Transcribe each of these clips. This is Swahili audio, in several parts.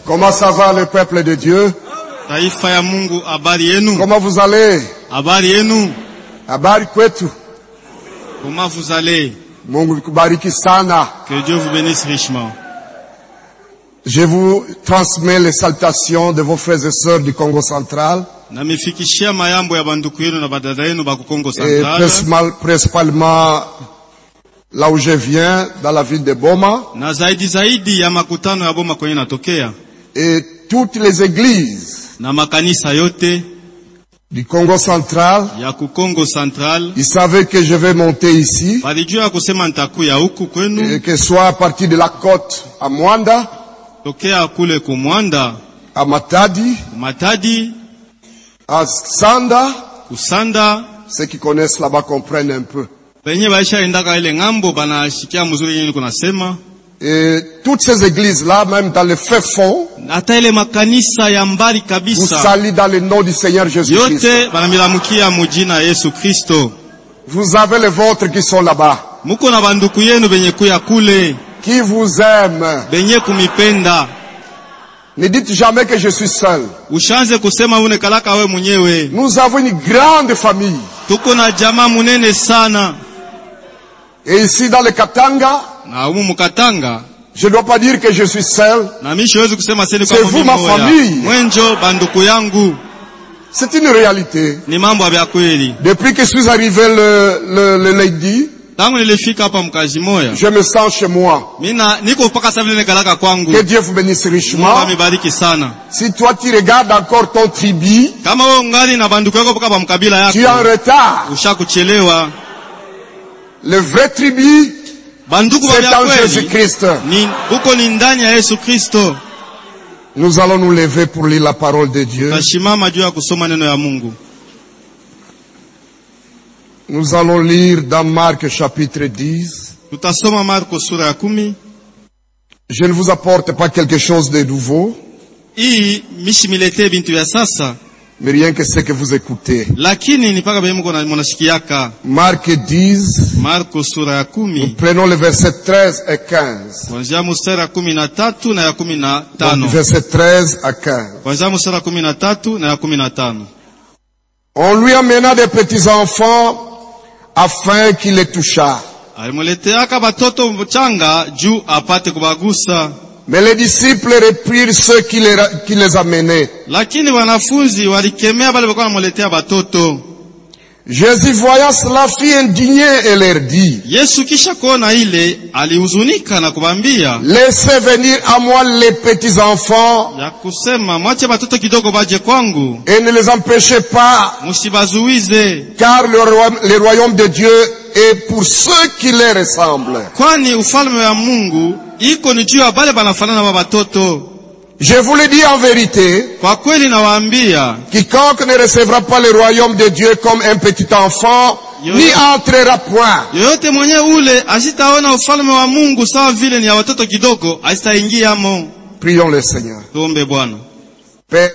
Comment ça va le peuple de Dieu? Taifa ya Mungu, habari yenu? Comment vous allez? Habari yenu? Habari kwetu. Comment vous allez? Mungu kubariki sana. Que Dieu vous bénisse richement. Je vous transmets les salutations de vos frères et sœurs du Congo central. Namifikishia mayambo ya banduku yenu na badada yenu ba Congo Et central. principalement là où je viens, dans la ville de Boma. Na zaidi ya makutano ya Boma kwenye natokea. Et toutes les églises Na makanisa yote du Congo central. ya Congo central. Ils savaient que je vais monter ici. Walijua kusema nitakuya huku kwenu. Et que soit à partir de la côte à Mwanda, Tokea kule kumwanda, à Matadi, Matadi, à Sanda. Kusanda. Ceux qui connaissent là-bas comprennent un peu. Penye baisha endaka ile ngambo banashikia mzuri yenye kunasema. Et toutes ces églises-là, même dans le fait fond, Hata ile makanisa ya mbali vous kabisa saluent dans le nom du Seigneur Jésus-Christ. yote banamilamukia mujina Yesu Kristo. Vous avez les vôtres qui sont là-bas, Muko na banduku yenu benye kuya kule, qui vous aiment. benye kumipenda. Ne dites jamais que je suis seul. Ushanze kusema unekalaka we mwenyewe. Nous avons une grande famille. Tuko na jamaa munene sana. Et ici dans le Katanga, Na humu mukatanga, je ne dois pas dire que je suis seul. na mimi siwezi kusema sasa C'est vous, ma famille. Mwenjo banduku yangu, C'est une réalité. ni mambo ya kweli. Depuis que je suis arrivé le lundi, Tangu nilifika hapa mkazi moya, je me sens chez moi. mina niko paka sasa vile nekalaka kwangu. Que Dieu vous bénisse Mungu richement. amebariki sana. Si toi tu regardes encore ton tribu, Kama wewe ungali na banduku yako paka mkabila tu es en yako, retard. ushakuchelewa. Le vrai tribu, Banduku c'est wa en kweli Jésus-Christ. ni uko ni ndani ya Yesu Kristo. Nous allons nous lever pour lire la parole de Dieu. Tashimama juu ya kusoma neno ya Mungu. Nous allons lire dans Marc chapitre 10. Tutasoma Marko sura ya 10. Je ne vous apporte pas quelque chose de nouveau, Hii mishimilete bintu ya sasa, mais rien que ce que vous écoutez. lakini ni paka bemu kuna mnashikiaka. Marc 10, Marko sura ya 10. prenons le verset 13 et 15. Kuanzia mstari ya 13 na ya Donc, 15. verset 13 à 15. Kuanzia mstari ya 13 na ya 15. On lui amena des petits enfants afin qu'il les touchât. Alimuleteaka batoto mchanga juu apate kubagusa. Mais les disciples reprirent ceux qui les amenaient. Lakini wanafunzi walikemea bale walikuwa wanamuletea batoto. Jésus voyant cela fit indigné et leur dit, Yesu kisha kuona ile alihuzunika na kubambia laissez venir à moi les petits enfants ya kusema, mwache batoto kidogo baje kwangu, et ne les empêchez pas, musibazuize, car le royaume de Dieu est pour ceux qui les ressemblent. kwani ufalme wa Mungu iko ni juu ya bale banafanana na batoto. Je vous le dis en vérité, Kwa kweli nawaambia, quiconque ne recevra pas le royaume de Dieu comme un petit enfant, n'y entrera point. yoyote mwenye ule asitaona ufalme wa Mungu sawa vile ni ya watoto kidogo, asitaingiamo. Prions le Seigneur. Tuombe. Bwana Père,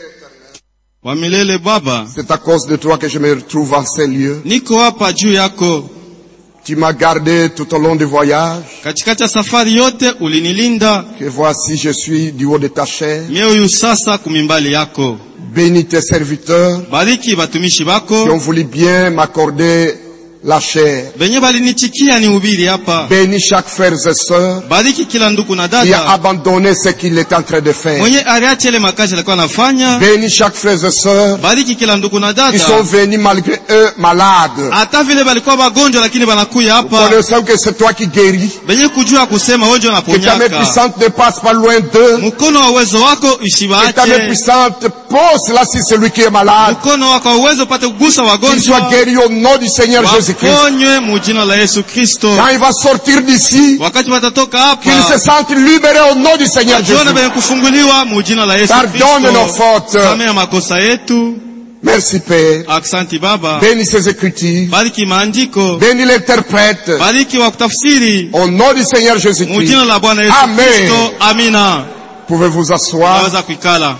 wa milele, Baba, c'est à cause de toi que je me retrouve en ces lieux. niko hapa juu yako. Tu m'as gardé tout au long du voyage. Katikati ya safari yote ulinilinda. Que voici, je suis du haut de ta chair. Mie huyu sasa kumimbali yako. Bénis tes serviteurs Bariki batumishi qui ont bako voulu bien m'accorder la chair. benye balinichikia ni ubiri hapa. Bénis chaque frère et sœur Bariki kila ndugu na qui a dada abandonné ce qu'il est en train de faire. mwenye ariache ile makazi alikuwa anafanya. Bénis chaque frère et sœur Bariki kila ndugu na qui sont dada venus malgré eux malades. hata vile balikuwa bagonjwa lakini banakuya hapa, Connaissons que c'est toi qui guéris. benye kujua kusema wewe ndio Que ta main unaponyaka. puissante ne passe pas loin d'eux. Mkono wa uwezo wako Que ta main usibaache. puissante pose là sur celui qui est malade. Mkono wako wa uwezo upate kugusa Qu'il soit wagonjwa, guéri au nom du Seigneur Jésus-Christ. waponywe mujina la Yesu Kristo. Quand il va sortir d'ici, Wakati watatoka qu'il se hapa, sente libéré au nom du Seigneur Jésus. wajione benye kufunguliwa mujina la Yesu Pardonne nos Kristo. fautes. Samea makosa yetu. Merci Père. Aksanti Baba. Bénis ces écritures. Bariki maandiko. Bénis l'interprète. Bariki wa kutafsiri. Au nom du Seigneur Jésus-Christ. Mujina la Bwana Yesu Amen. Kristo. Amina. Pouvez vous asseoir. Naweza kuikala.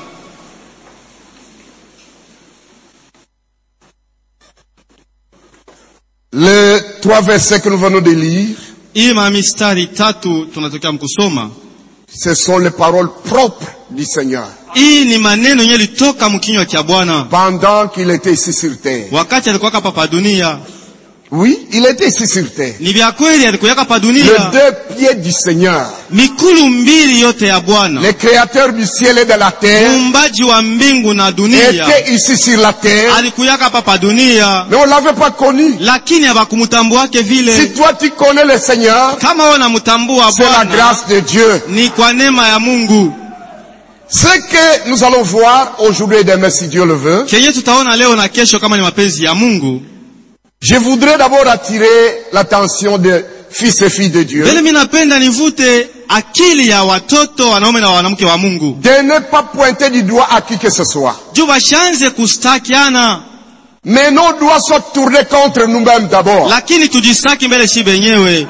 Les 3 versets que nous venons de lire, Hii mistari tatu tunatokea mkusoma. ce sont les paroles propres du Seigneur. Hii ni maneno yenye litoka mkinywa cha Bwana Pendant qu'il était ici sur terre. wakati alikuwa hapa dunia. Oui, il était ici sur terre. Ni vya kweli alikuwa hapa Les dunia. deux pieds du Seigneur. Mikulu mbili yote ya Bwana, Le créateur du ciel et de la terre muumbaji wa mbingu na dunia, était ici sur la terre. alikuwa hapa dunia, Mais on l'avait pas connu. lakini hawakumtambua wake Si vile. toi tu connais le Seigneur, Kama wewe unamtambua c'est la Bwana, grâce de Dieu. ni kwa neema ya Mungu. Ce que nous allons voir aujourd'hui et demain si Dieu le veut, Kenye tutaona leo na kesho kama ni mapenzi ya Mungu. je voudrais d'abord attirer l'attention des fils et filles de Dieu Vile mimi napenda nivute akili ya watoto wanaume na wanawake wa Mungu. de ne pas pointer du doigt à qui que ce soit. Juu washanze kustakiana, Mais nos doigts sont tournés contre nous-mêmes d'abord. lakini tujistaki mbele shi benyewe.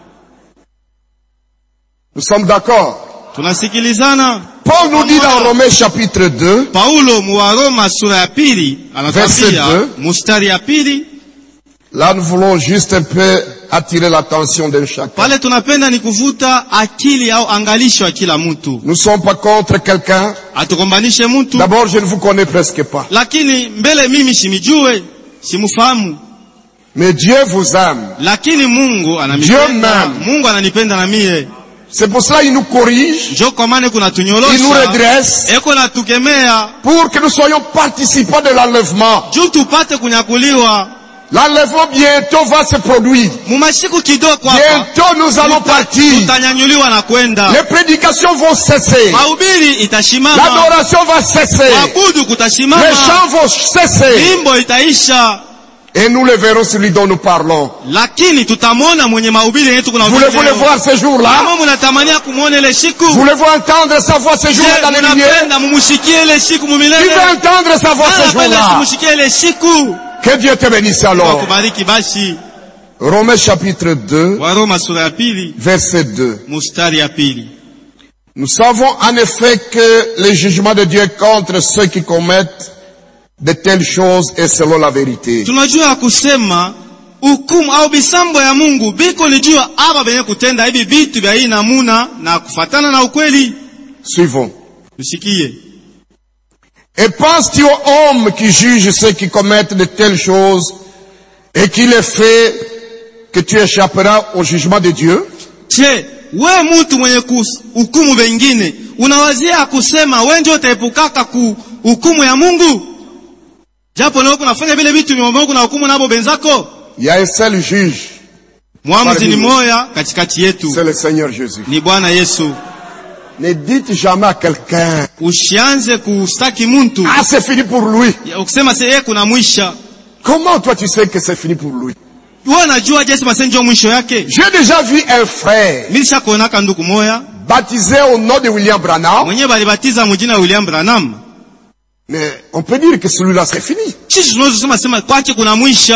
Nous sommes d'accord. Tunasikilizana. Paul nous dit dans Romains chapitre 2, Paulo muwaroma sura ya pili Verset anatambia 2. mustari ya pili. là nous voulons juste un peu attirer l'attention de chacun. Pale tunapenda ni kuvuta akili au angalisho ya kila mtu. Nous ne sommes pas contre quelqu'un. Atukombanishe mtu. D'abord, je ne vous connais presque pas. Lakini mbele mimi simijue, simufahamu. Mais Dieu vous aime. Lakini Mungu Dieu ananipenda. m'aime. Mungu ananipenda na mie. C'est pour cela qu'il nous corrige, Njoo kwa maana kuna il nous tunyolosha. redresse, Eko na tukemea. pour que nous soyons participants de l'enlèvement. Juu tupate kunyakuliwa. L'enlèvement bientôt va se produire. Mumashiku kidogo hapa. Bientôt nous allons partir. Tutanyanyuliwa na kwenda. Les prédications vont cesser. Mahubiri itashimama. L'adoration va cesser. Waabudu kutasimama. Les chants vont cesser. Wimbo itaisha. Et nous le verrons celui dont nous parlons. Lakini tutamwona mwenye mahubiri yetu kuna Voulez-vous le voir ce jour-là? Kama mnatamania kumuona ile siku. Voulez-vous entendre sa voix ce jour-là dans les lumières? Mnapenda mumusikie ile siku Qui mumilele. veut entendre sa voix ce Napenda jour-là? musikie ile siku. Que Dieu te bénisse alors. Kubariki basi. Romains chapitre 2, Waroma sura ya pili, verset 2. mustari ya pili. Nous savons en effet que le jugement de Dieu contre ceux qui commettent de telles choses est selon la vérité. Tunajua kusema hukumu au bisambo ya Mungu biko lijua aba benye kutenda hivi vitu vya hii namuna na kufatana na ukweli. Suivons. Tusikie. Et penses-tu aux hommes qui jugent ceux qui commettent de telles choses et qui les fait que tu échapperas au jugement de Dieu? Je, we mtu mwenye hukumu wengine, unawazia kusema wewe ndio utaepukaka ku hukumu ya Mungu? Japo leo kunafanya vile vitu vya Mungu na hukumu nabo benzako. Il y a un seul juge. Mwamuzi ni moya katikati yetu. C'est le Seigneur Jésus. Ni Bwana Yesu. Ne dites jamais à quelqu'un, Usianze kustaki mtu. ah, c'est fini pour lui. Ukisema yeye kuna mwisho. Comment toi tu sais que c'est fini pour lui? Wewe unajua Yesu masenjo mwisho yake? J'ai déjà vu un frère Nilishakuonaka ndugu moya baptisé au nom de William Branham. mwenyewe balibatiza mjina William Branham. Mais on peut dire que celui-là c'est fini. Sisi tunaweza sema kwake kuna mwisho.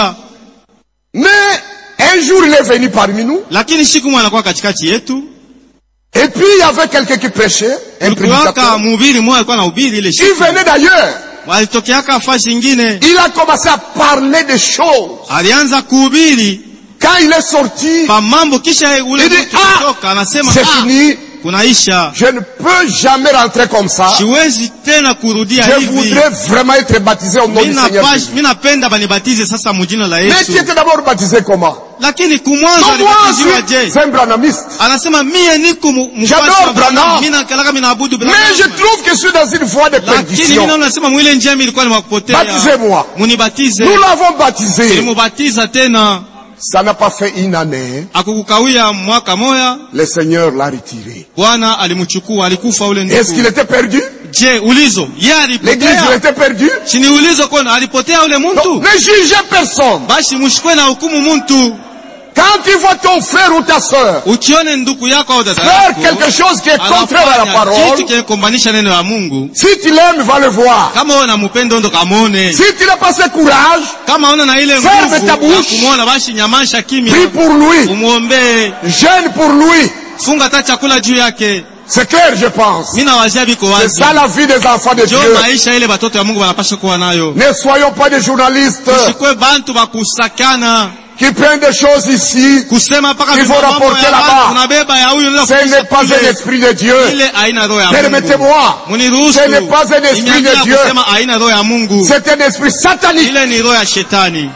Mais un jour il est venu parmi nous. Lakini siku mwana anakuwa katikati yetu. Et puis il y avait quelqu'un qui prêchait, un Kulikuwaka prédicateur. mhubiri mmoja alikuwa anahubiri ile Il siku. venait d'ailleurs. Walitokeaka fasi nyingine. Il a commencé à parler des choses. Alianza kuhubiri Quand il est sorti, pa mambo kisha ule il dit, mtu ah, kutoka anasema c'est fini. kunaisha. Je ne peux jamais rentrer comme ça. Siwezi tena kurudia Je hivi. voudrais vraiment être baptisé au nom du Seigneur Jésus. Mimi napenda banibatize sasa mjina la Mais Yesu. tu étais d'abord baptisé comment? Lakini kumwanzo Non, moi alibatiziwa aussi, je? c'est un branhamiste. Anasema mie niko J'adore Branham. Mimi nakalaka mimi naabudu Mais Branham. je trouve que je suis dans une voie de Lakini mimi perdition. naona nasema mwile njia ilikuwa ni wakupotea. Baptisez-moi. Munibatize. Nous l'avons baptisé. Nilimubatiza tena. Ça n'a pas fait une année. Akukukawia mwaka moya. Le Seigneur l'a retiré. Bwana alimchukua, alikufa ule Est-ce qu'il ndugu. était perdu? Je, ulizo. Yeye L'église, il alipotea. était perdu? Chini ulizo kona alipotea ule Non, mtu. ne jugez personne. Basi mshikwe na hukumu mtu. Quand tu vois ton frère ou ta sœur Ukione ndugu yako au dada faire yako quelque chose qui est contraire à la kitu parole, kinakombanisha neno la Mungu, si tu l'aimes, va le voir. kama wewe unampenda ndo kamone. Si tu n'as pas ce courage, Kama una na ile Ferme nguvu ta ya bouche. kumuona, basi nyamasha kimya. prie pour lui, Umuombe, jeûne pour lui. funga hata chakula juu yake. C'est clair, je pense. Mimi nawazia biko C'est wazi. ça la vie des enfants de Ndio Dieu. maisha ile watoto wa Mungu wanapaswa kuwa nayo. Ne soyons pas des journalistes. Usikwe bantu bakusakana. qui prend des choses ici, kusema paka il faut rapporter là-bas. tunabeba ya huyu ndio Ce n'est pas un esprit de Dieu. ile aina roho ya Mungu. Permettez-moi. Muniruhusu. Ce n'est pas un esprit de Dieu. Kusema aina roho ya Mungu. C'est un esprit satanique. Ile ni roho ya shetani.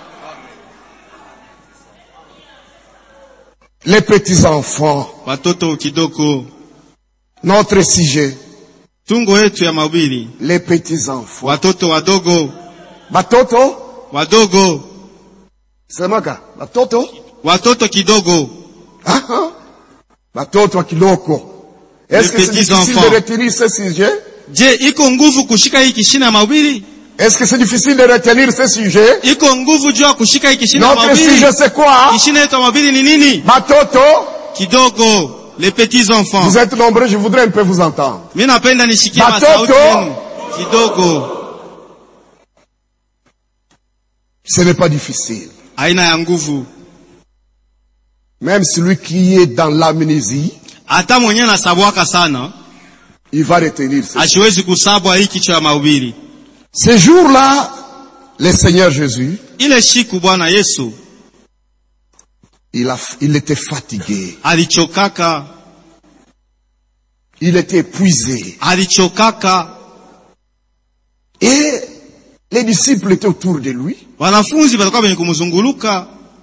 Les petits enfants. Watoto kidogo. Notre sujet. Tungo yetu ya mahubiri. Les petits enfants. Watoto wadogo. Batoto? Wadogo. Semaka. Batoto? Watoto kidogo. Batoto kidogo. Est-ce que c'est difficile de retenir ce sujet? Je, iko nguvu kushika hii kishina ya mahubiri? Est-ce que c'est difficile de retenir ce sujet? Iko nguvu jua kushika hii kishina ya Notre mahubiri? sujet c'est quoi? Kishina yetu ya mahubiri ni nini? Batoto? Kidogo. Les petits enfants. Vous êtes nombreux, je voudrais un peu vous entendre. Mimi napenda nishikie Batoto? masauti yenu. Kidogo. Ce n'est pas difficile. Aina ya nguvu. Même celui qui est dans l'amnésie, Hata mwenye nasabwaka sana, il va retenir ça. asiwezi kusabwa hii kichwa ya mahubiri. Ce jour-là, le Seigneur Jésus, Ile siku Bwana Yesu il était fatigué. alichokaka, Il était épuisé. alichokaka. Et les disciples étaient autour de lui. Wanafunzi walikuwa wenye kumzunguluka.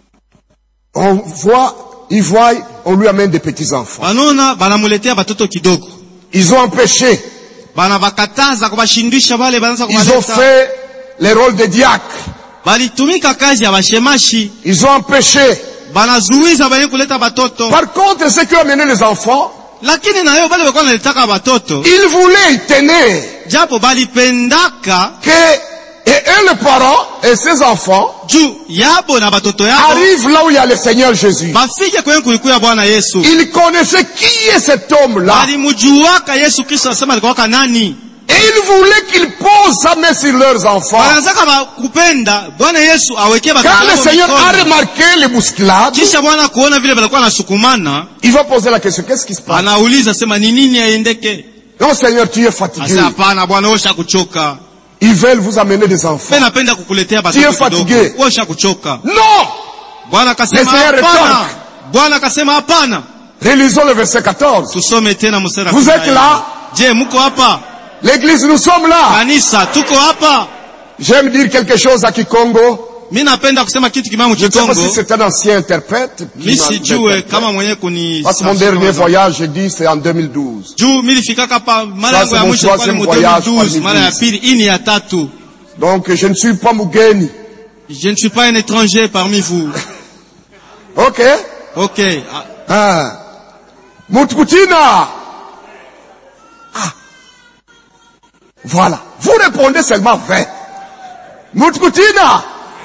On lui amène des petits enfants. Wanaona banamuletea batoto kidogo. Ils ont empêché. Banabakataza kubashindisha wale banaanza Ils ont kubaleta. fait le rôle de diacre. Balitumika kazi ya bashemashi. Ils ont empêché. Banazuiza banye kuleta batoto. Par contre, ceux qui ont amené les enfants, Lakini na yao bale walikuwa wanalitaka batoto. ils voulaient, ils tenaient Japo balipendaka et eux, les parents et ses enfants, juu yabo na batoto yabo arrivent là où il y a le Seigneur Jésus. bafike kwenye kulikuya Bwana Yesu. Ils connaissaient qui est cet homme-là. Balimujuaka Yesu Kristo asema alikuwa nani. Et ils voulaient qu'il pose sa main sur leurs enfants. Wanataka kupenda Bwana Yesu awekee batoto Quand le yabo Seigneur a mikono. remarqué les bousculades, Kisha Bwana kuona vile balikuwa nasukumana, il va poser la question, qu'est-ce qui se passe? anauliza sema ni nini aendeke? Non Seigneur, tu es fatigué. Asa hapana Bwana osha kuchoka. Ils veulent vous amener des enfants. Mimi napenda kukuletea Tu es batoto fatigué. kidogo. Osha kuchoka. Non! Bwana akasema Le Seigneur hapana. rétorque. Bwana akasema hapana. Relisons le verset 14. Tusome tena mstari. Vous êtes là? Je, muko hapa? L'église, nous sommes là. Kanisa, tuko hapa? J'aime dire quelque chose à Kikongo. Mimi napenda kusema kitu kimamu Je ne sais pas si Kikongo. c'est un ancien interprète. Mimi sijue kama mwenye kuni. Parce que mon dernier voyage, j'ai dit, c'est en 2012. Juu mimi nilifika hapa mara Ça, yangu c'est ya mon mwisho kwa troisième ni voyage 2012, par mara ya l'église. pili, hii ni ya tatu. Donc, je ne suis pas Mugeni. Je ne suis pas un étranger parmi vous. Ok? OK. Ah. Mutkutina. Ah. Voilà. Vous répondez seulement 20. Mutkutina.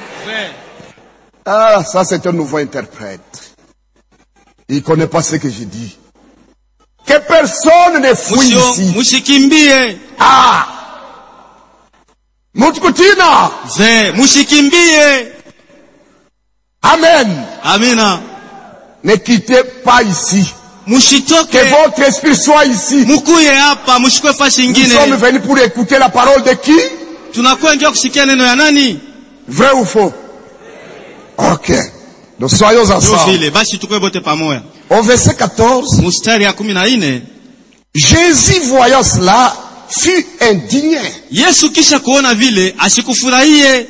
Ah, ça c'est un nouveau interprète. Il connaît pas ce que j'ai dit. Que personne ne fouille ici. Musikimbie. Ah. Mutkutina. Musikimbie. Amen. Amina. Ne quittez pas ici. Mushitoke. Que votre esprit soit ici. Mukuye hapa, mushikwe fashi Nous sommes ingine. venus pour écouter la parole de qui? Tunakuwa ndio kusikia neno ya nani? Vrai ou faux? Ok. Nous soyons Ndio ensemble. vile, basi tukue bote pamoja. Au verset 14, Mstari ya 14. Jésus voyant cela, fut indigné. Yesu kisha kuona vile, asikufurahie.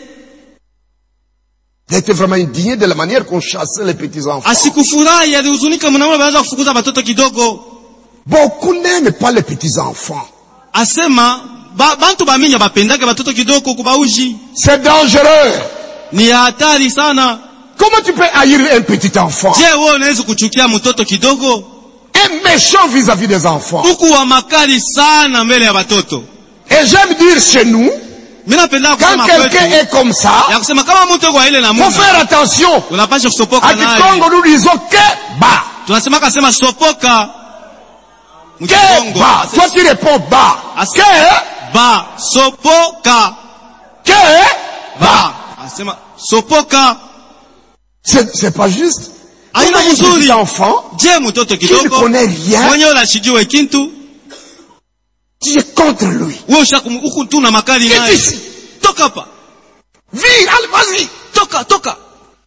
Il était vraiment indigné de la manière qu'on chassait les petits enfants. Asikufurahi, alihuzunika mnaona baanza kufukuza batoto kidogo. Beaucoup n'aiment pas les petits enfants. Asema, bantu baminya bapendake batoto kidogo kubauji. C'est dangereux. Ni hatari sana. Comment tu peux haïr un petit enfant? Je, wewe unaweza kuchukia mtoto kidogo? Un méchant vis-à-vis des enfants. Huku wa makali sana mbele ya batoto. Et j'aime dire chez nous, Mimi napenda quand kusema quelqu'un kwetu, est comme ça, ya kusema kama mtu kwa ile na faut Mungu, faire attention. unapaswa kusopoka À naye. Kikongo, nous disons que bas. Tunasema kasema sopoka. Que Mkikongo. bas. Toi tu réponds bas. Que Ba, sopoka. que Ba. Asema sopoka. c'est pas juste. Aina Un petit mzuri. enfant Je, mtoto qui ne kidogo. connaît rien, Mwenye unashijua kintu, tu es contre lui. wewe huku tu na makali Qu'est-ce naye. ici? Toka hapa. Vire, allez, vas-y. Toka. Tu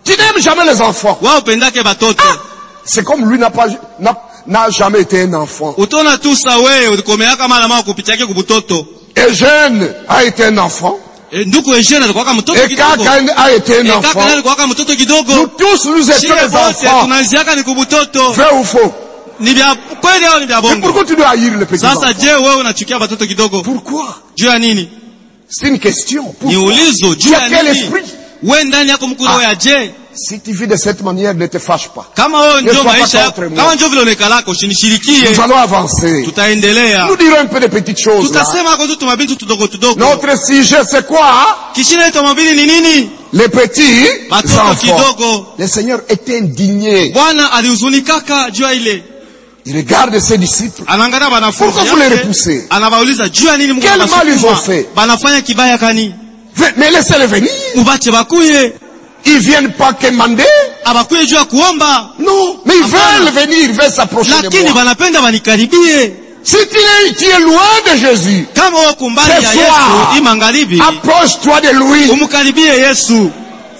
Tu n'aimes jamais les enfants. Wao upendake batoto. C'est comme lui n'a jamais été un enfant. Utona tu sawe ulikomeaka mara mara kupitiake kubutoto. Eugène a été un enfant. Nduku Eugène alikuwa mtoto Et kidogo. Kaka a été un enfant. Kaka alikuwa mtoto kidogo. Nous tous nous étions des enfants. Tunaanziaka ni kubutoto. Vrai ou faux? Ni bia kweli au ni bia bongo? Pourquoi tu dois haïr les petits enfants? Sasa je wewe unachukia batoto kidogo? Pourquoi? Juu ya nini? C'est une question. Ni Pourquoi? ulizo juu ya Quel nini? esprit? Wewe ndani yako mkuu roho ya je? Si tu vis de cette manière, ne te fâche pas. Kama wewe ndio sois pas maisha contre moi. kama ndio vile unekalako usinishirikie. Nous allons avancer. Tutaendelea. Nous dirons un peu de petites choses là. Tutasema kwa tu mabintu tudogo tudogo. Notre sujet c'est quoi? Kishina yetu mabili ni nini? Les petits Batoto enfants. kidogo. Le Seigneur était indigné. Bwana alihuzunikaka juu ya ile. Il regarde ses disciples. Anaangalia wanafunzi Pourquoi vous les repoussez? Anawauliza juu ya nini Mungu Quel mal ils ont fait? Banafanya kibaya kani? Mais laissez-les venir. Mubache bakuye. Ils viennent pas quémander. Abakuye juu ya kuomba. Non, mais ils veulent venir, ils veulent s'approcher de Lakini moi. banapenda banikaribie. Si tu es loin de Jésus, Kama wako mbali ya ce soir, Yesu, imangaribi, approche-toi de lui. umkaribie Yesu.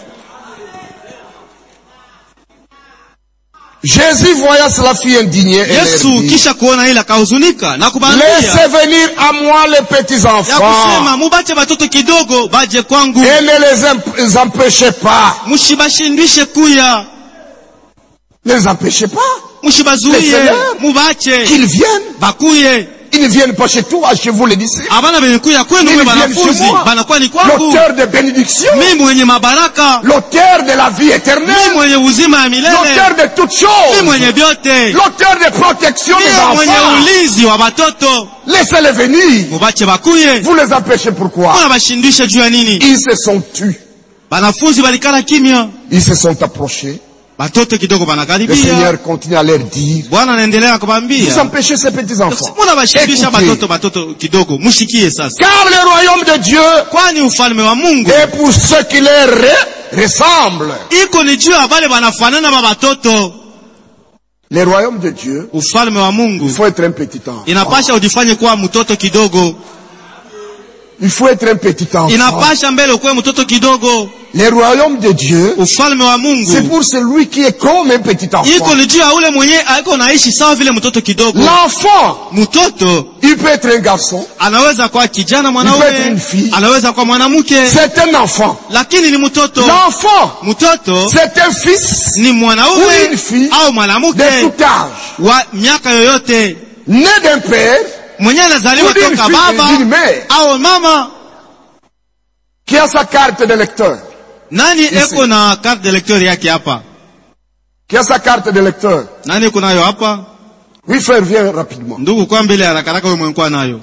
Jésus voyant cela fut indigné et leur Yesu dit, kisha kuona ile akahuzunika na kubaambia laissez venir à moi les petits ya enfants kusema mubache batoto kidogo baje kwangu, et ne les empêchez pas. mushibashindwishe kuya, Ne les empêchez pas. mushibazuie, Laissez-leur. mubache Qu'ils viennent. bakuye. Ils ne viennent pas chez toi, chez vous les disciples. Abana benye kuya kwenu Ils mwe viennent chez banafunzi moi. banakuwa ni kwangu, L'auteur de bénédiction. mimi mwenye mabaraka, L'auteur de la vie mimi éternelle. mwenye uzima ya milele, L'auteur de toutes mimi choses. mwenye vyote, L'auteur de protection des mimi mwenye enfants. ulinzi wa batoto. Laissez-les venir. Mubache bakuye. Vous les empêchez pourquoi? Mbona bashindishe juu ya nini? Ils se sont tus. Banafunzi balikala kimya, Ils se sont approchés. batoto kidogo Le banakaribia. Seigneur continue à leur dire, Bwana anaendelea vous kubambia, empêchez ces petits enfants. mbona bashindisha Écoutez, batoto kidogo? Mushikie sasa, car le royaume de Dieu kwani ufalme wa Mungu est pour ceux qui leur ressemblent. iko ni juu ya bale banafanana ba batoto. Le royaume de Dieu, Ufalme wa il Mungu faut être un petit enfant. inapasha ujifanye kuwa mtoto kidogo, Il faut être un petit enfant. inapasha mbele ukuwe mtoto kidogo. Le royaume de Dieu, Ufalme wa c'est Mungu pour celui qui est comme un petit iko enfant. ni juu ya ule mwenye aiko naishi sawa vile mtoto kidogo. L'enfant, Mtoto il peut être un garçon, anaweza kuwa kijana Il peut être mwanaume, une fille. anaweza kuwa mwanamke, c'est un enfant. lakini ni mtoto. L'enfant, Mtoto c'est un fils ni ou mwanaume une fille au de mwanamke tout âge, wa miaka yoyote, né d'un père mwenye anazaliwa Ou d'une toka fille, baba d'une mère. au mama. qui a sa carte de lecteur. Nani eko na carte de lecteur yake hapa? Qui a sa carte de lecteur. Nani eko nayo hapa? Oui, frère, viens rapidement. Ndugu, kwa mbele haraka haraka, wewe mwenye nayo.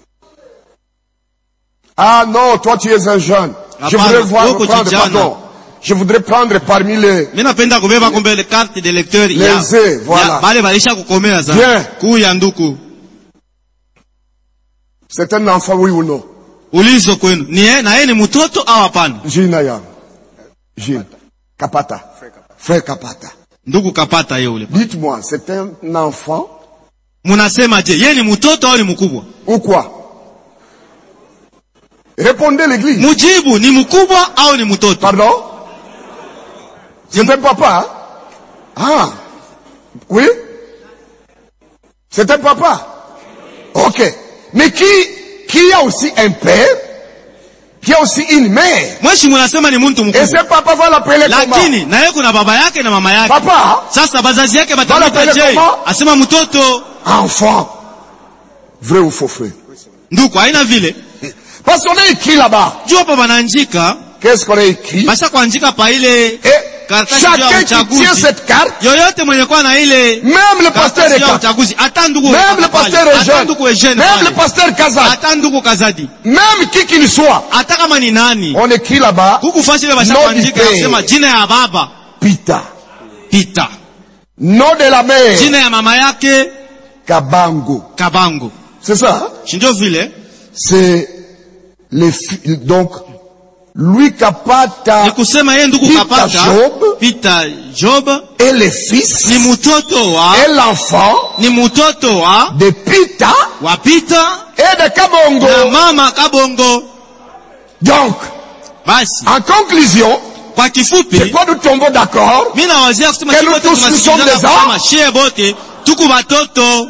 Ah non, toi tu es un jeune. Je Hapana, voudrais voir, uko prendre, kijana. pardon. Je voudrais prendre parmi les... Mimi napenda kubeba kombe ile carte de lecteur ya. Les voilà. Ya, bale balisha kukomea za. Bien. Kuya nduku. C'est un enfant, oui ou non? Ulizo kwenu. Ni yeye na yeye ni mtoto au hapana? Gilles Nayam. Gilles. Kapata. Frère Kapata. Ndugu kapata yeye ule. Dites-moi, c'est un enfant Munasema je, yeye ni mtoto au ni mkubwa? ou quoi? Répondez l'église. Mujibu, ni mkubwa au ni mtoto? Pardon? C'est un papa? Hein? Ah. Oui? C'est un papa? Ok. Mais qui a aussi un père? Qui a aussi une mère? Mweshi munasema ni mtu Et mkubwa. ce papa va l'appeler comment? Lakini na yeye kuna baba yake na mama yake. Papa? Sasa bazazi yake Bala batamita je? comment? Asema mtoto. Enfant. Vrai ou faux, frère? Ndugu haina vile. Parce qu'on a écrit là-bas. Jua hapa banaandika, Qu'est-ce qu'on a écrit? basa kuandika pa ile Et karatasi ya chacun qui uchaguzi. tient cette carte, Yoyote mwenye kwa na ile même le pasteur karatasi ya Eka, uchaguzi, hata ndugu même le pasteur hata ndugu Eugène, Eugène même le pale, pasteur Kazak, hata ndugu Kazadi, même qui qu'il soit, hata kama ni nani, on écrit là-bas, huku fasi ile basa Nom kuandika du père. kusema jina ya baba Pita. Pita, Nom de la mère, jina ya mama yake Kabango. Kabango. C'est ça, hein? Shindio vile C'est les donc, lui Kapata ni kusema yeye ndugu Pita kapata Job. Pita Job et les fils ni mtoto wa et l'enfant ni mtoto wa de Pita Pita et de na Kabongo. mama Kabongo. Donc, Basi en conclusion, Kwa c'est kifupi, quoi nous tombons d'accord mimi nawazia kusema que sisi nous wote tous nous sommes tunasikilizana des kusema hommes. shie bote tuko batoto.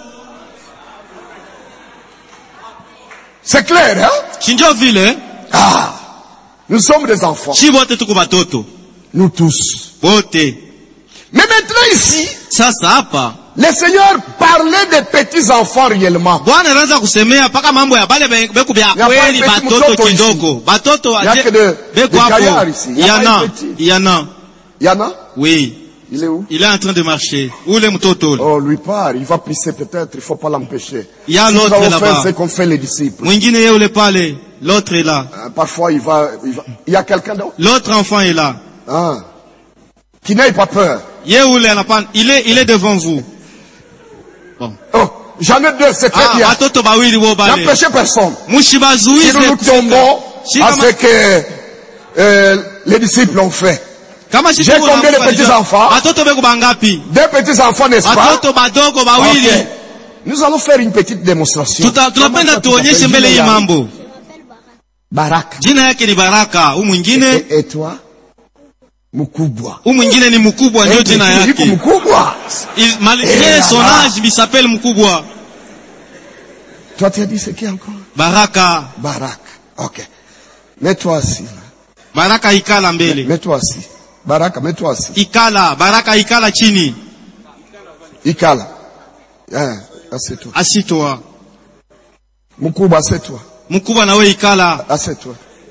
C'est clair, hein? Shinjo vile, Ah, nous sommes des enfants. shi bote tuko batoto. Nous tous. Bote. Mais maintenant ici, Sasa hapa, le Seigneur parlait des petits enfants réellement. Bwana anaanza kusemea paka mambo ya bale beku bya Ya kweli pale petit batoto mtoto kidogo. Batoto Il y a aje que de beku hapo. gaillards ici. Il y a pas Yana, de petits. yana. Yana, Oui. il est où? Il est en train de marcher. Ule mtoto ule. Oh, lui part. Il va pisser peut-être. Il faut pas l'empêcher. Il y a Si nous l'autre allons là-bas. faire ce qu'ont fait les disciples. Mwingine yeye ule pale, l'autre est là. Parfois, il va. Il y a quelqu'un d'autre. L'autre enfant est là. Ah. Qui n'ait pas peur. Yeye ule anapanda, il est devant vous. Bon. Oh, j'en ai deux, c'est très Ah, bien. batoto bawili wo bale. N'empêchez personne. Si Mushibazuize nous nous tombons Si à kama- ce que les disciples ont fait. Kama J'ai combien de petits enfants? Batoto beko bangapi? Deux petits enfants, n'est-ce pas? Batoto badogo bawili. Ok. Nous allons faire une petite démonstration. Tunapenda tuonyeshe mbele hii mambo. Baraka. Jina yake ni Baraka, huyu mwingine, Et toi? Mukubwa. huyu mwingine ni mkubwa ndio jina Yuko yake. mukubwa. Malgré son âge, il s'appelle mkubwa. Toi, tu as dit c'est qui encore? Baraka. Barak. Ok. Mets-toi assis. Baraka ikala mbele. Mets-toi assis. Baraka, mets-toi assis. Ikala, Baraka ikala chini. Ikala. Hein, assieds-toi. Asitwa. Mukubwa, assieds-toi. Mkubwa na wewe ikala. Assieds-toi.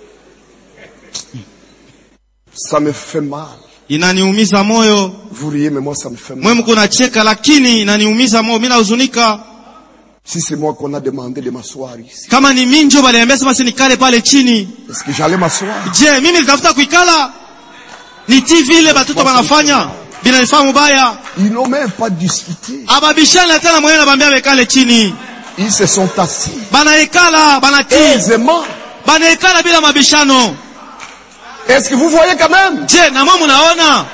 Ça me fait mal. Inaniumiza moyo. Vous riez, mais moi, ça me fait mal. Mwe mko nacheka lakini inaniumiza moyo. Mimi nahuzunika. Si c'est moi qu'on a demandé de m'asseoir ici, Kama ni mimi ndio baliambia sema nikale pale chini. est-ce que j'allais m'asseoir? Je, mimi nitafuta kuikala? Ni TV ile batoto wanafanya. Bila nifahamu baya. Ils n'ont même pas discuté. Ababishana tena mwenye anabambia bekale chini. Ils se sont assis Banaikala, banati. aisément. Banaikala bila mabishano. Est-ce que vous voyez quand même? Je, na mwa munaona?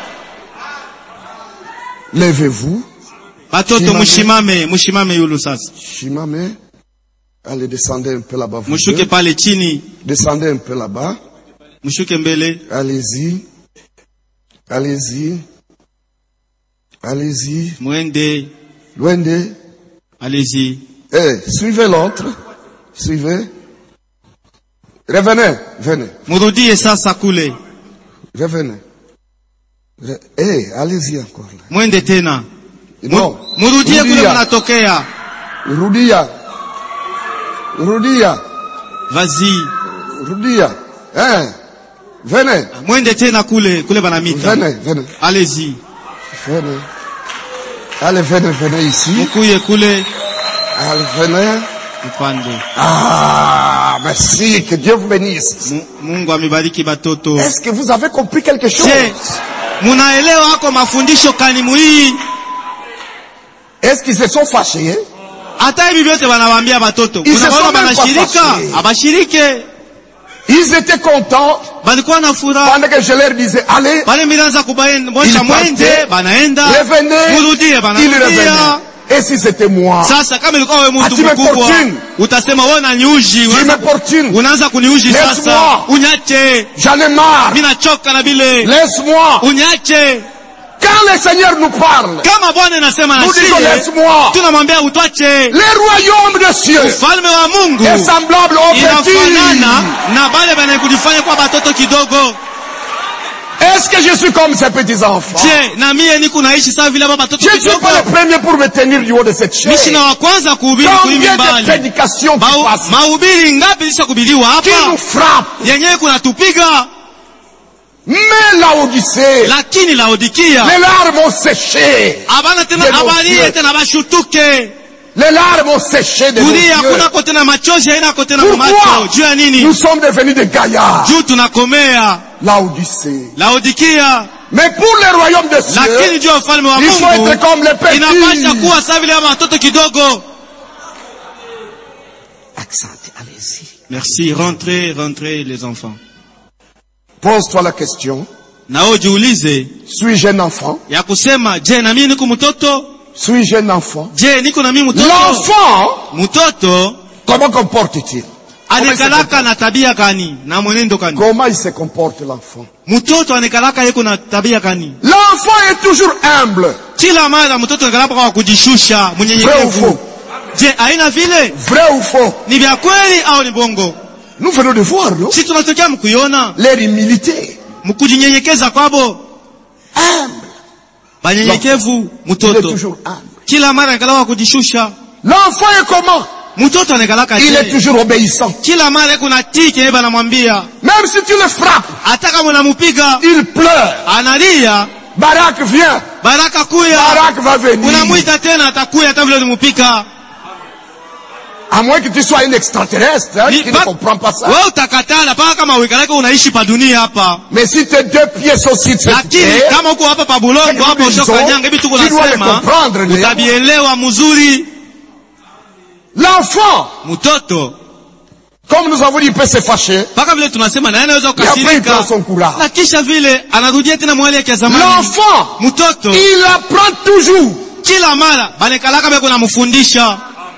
Levez-vous. Batoto mushimame yulu sasa. Shimame. Allez, descendez un peu là-bas. vous Mushuke deux. pale chini. Descendez un peu là-bas. Mushuke mbele. Allez-y. Allez-y. Allez-y. Mwende. Loin de. Allez-y. Suivez l'autre. Suivez. Revenez. Venez. Murudie sasa kule. Revenez. Allez-y encore là. Mwende tena. Non. Murudie kule Rudia. mnatokea. Rudia. Rudia. Vas-y. Rudia. Venez. Mwende tena kule banamita. Venez. Venez. Allez-y. Venez. Allez, venez ici. Mukuye kule. Allez, venez. Upande. Ah, merci. Que Dieu vous bénisse. Mungu amebariki batoto. Est-ce que vous avez compris quelque chose? Je, munaelewa hako mafundisho kani muhii? Est-ce qu'ils se sont fâchés? Hata hivi vyote wanawaambia batoto. Ils se Unaona sont même pas banashirika? fâchés. Abashirike. Ils étaient contents Balikuwa na furaha. pendant que je leur disais, allez, Pale milanza kubaenda ils mwende, partaient, banaenda. revenaient, Murudie, ils banarudia. revenaient. Et si c'était moi? Sasa kama ilikuwa wewe mtu Ati mkubwa, m'importune. utasema wewe unaniuji, Tu m'importunes. unaanza kuniuji Laisse-moi. sasa. Unyache. J'en ai marre. Mimi nachoka na bile. Laisse-moi. Unyache. Quand le Seigneur nous parle, Kama Bwana anasema na nous disons sisi, laisse-moi. tunamwambia utwache. Le royaume de cieux Ufalme wa Mungu est semblable au inafanana petit. na bale banakujifanya kwa batoto kidogo. Est-ce que je suis comme ces petits enfants? Je, na mie niko naishi sawa vile batoto Je ne suis kidogo. pas le premier pour me tenir du haut de cette chaise. Mishi na wa kwanza kuhubiri Combien kulimi de mbali. prédications qui passent, Mahubiri ngapi lisha kubiliwa qui nous hapa? frappent. Yenyewe kunatupiga, Mais Laodicée, lakini Laodikia les larmes ont séché. abana tena De mon abalie Dieu. tena bashutuke. Les larmes ont séché de nos Kulia yeux. kunako tena machozi hainako tena Pourquoi macho. Juu ya nous nini? sommes devenus des gaillards? Juu tunakomea. Laodicée. Laodikia. Mais pour le royaume de Lakini cieux, juu ya ufalme wa il faut Mungu être comme les petits. inapasha kuwa sawa vile watoto kidogo. Accent, allez-y. Merci, rentrez les enfants. Pose-toi la question. Nao jiulize Suis-je un enfant? ya kusema, je na mimi niko mtoto? Suis-je un enfant? Je niko na mimi mtoto? L'enfant, Mtoto comment comporte-t-il? anekalaka na tabia kani na mwenendo kani? Comment il se comporte l'enfant? Mtoto anekalaka yeko na tabia kani? L'enfant est toujours humble. Kila mara mtoto anekalaka kwa kujishusha, Vrai ou mnyenyekevu. faux? Je, haina vile? Vrai ou faux? Ni vya kweli au ni bongo? Nous venons de voir, non? Si tunatokea mkuiona, Leur humilité. mkujinyenyekeza kwabo. Humble. Banyenyekevu Il est mtoto. toujours humble. Kila mara anekalaka kujishusha. L'enfant est comment? Mtoto anekalaka Il est je. toujours obéissant. Kila mara kuna tiki yeye banamwambia. Même si tu le frappes, Hata kama unamupiga, il pleure. analia, Barak vient. baraka kuya. Barak va venir. Unamuita tena atakuya hata vile ulimupika. À moins que tu sois un extraterrestre, hein, qui ne comprend pas ça. Wewe utakatala paka kama uikaleke unaishi pa dunia hapa. Mais si tes deux pieds sont sur cette Lakini terre, kama uko hapa pa bulongo hapo ushokanyanga hivi tuko tu dois le nasema comprendre. Léa. utabielewa mzuri. L'enfant, Mtoto comme nous avons dit, il peut se fâcher. paka vile tunasema na yeye anaweza Et après, il kukasirika. prend son courage. Na kisha vile anarudia tena mwali yake ya zamani. L'enfant, Mtoto il apprend toujours. kila mara banekalaka beko namufundisha.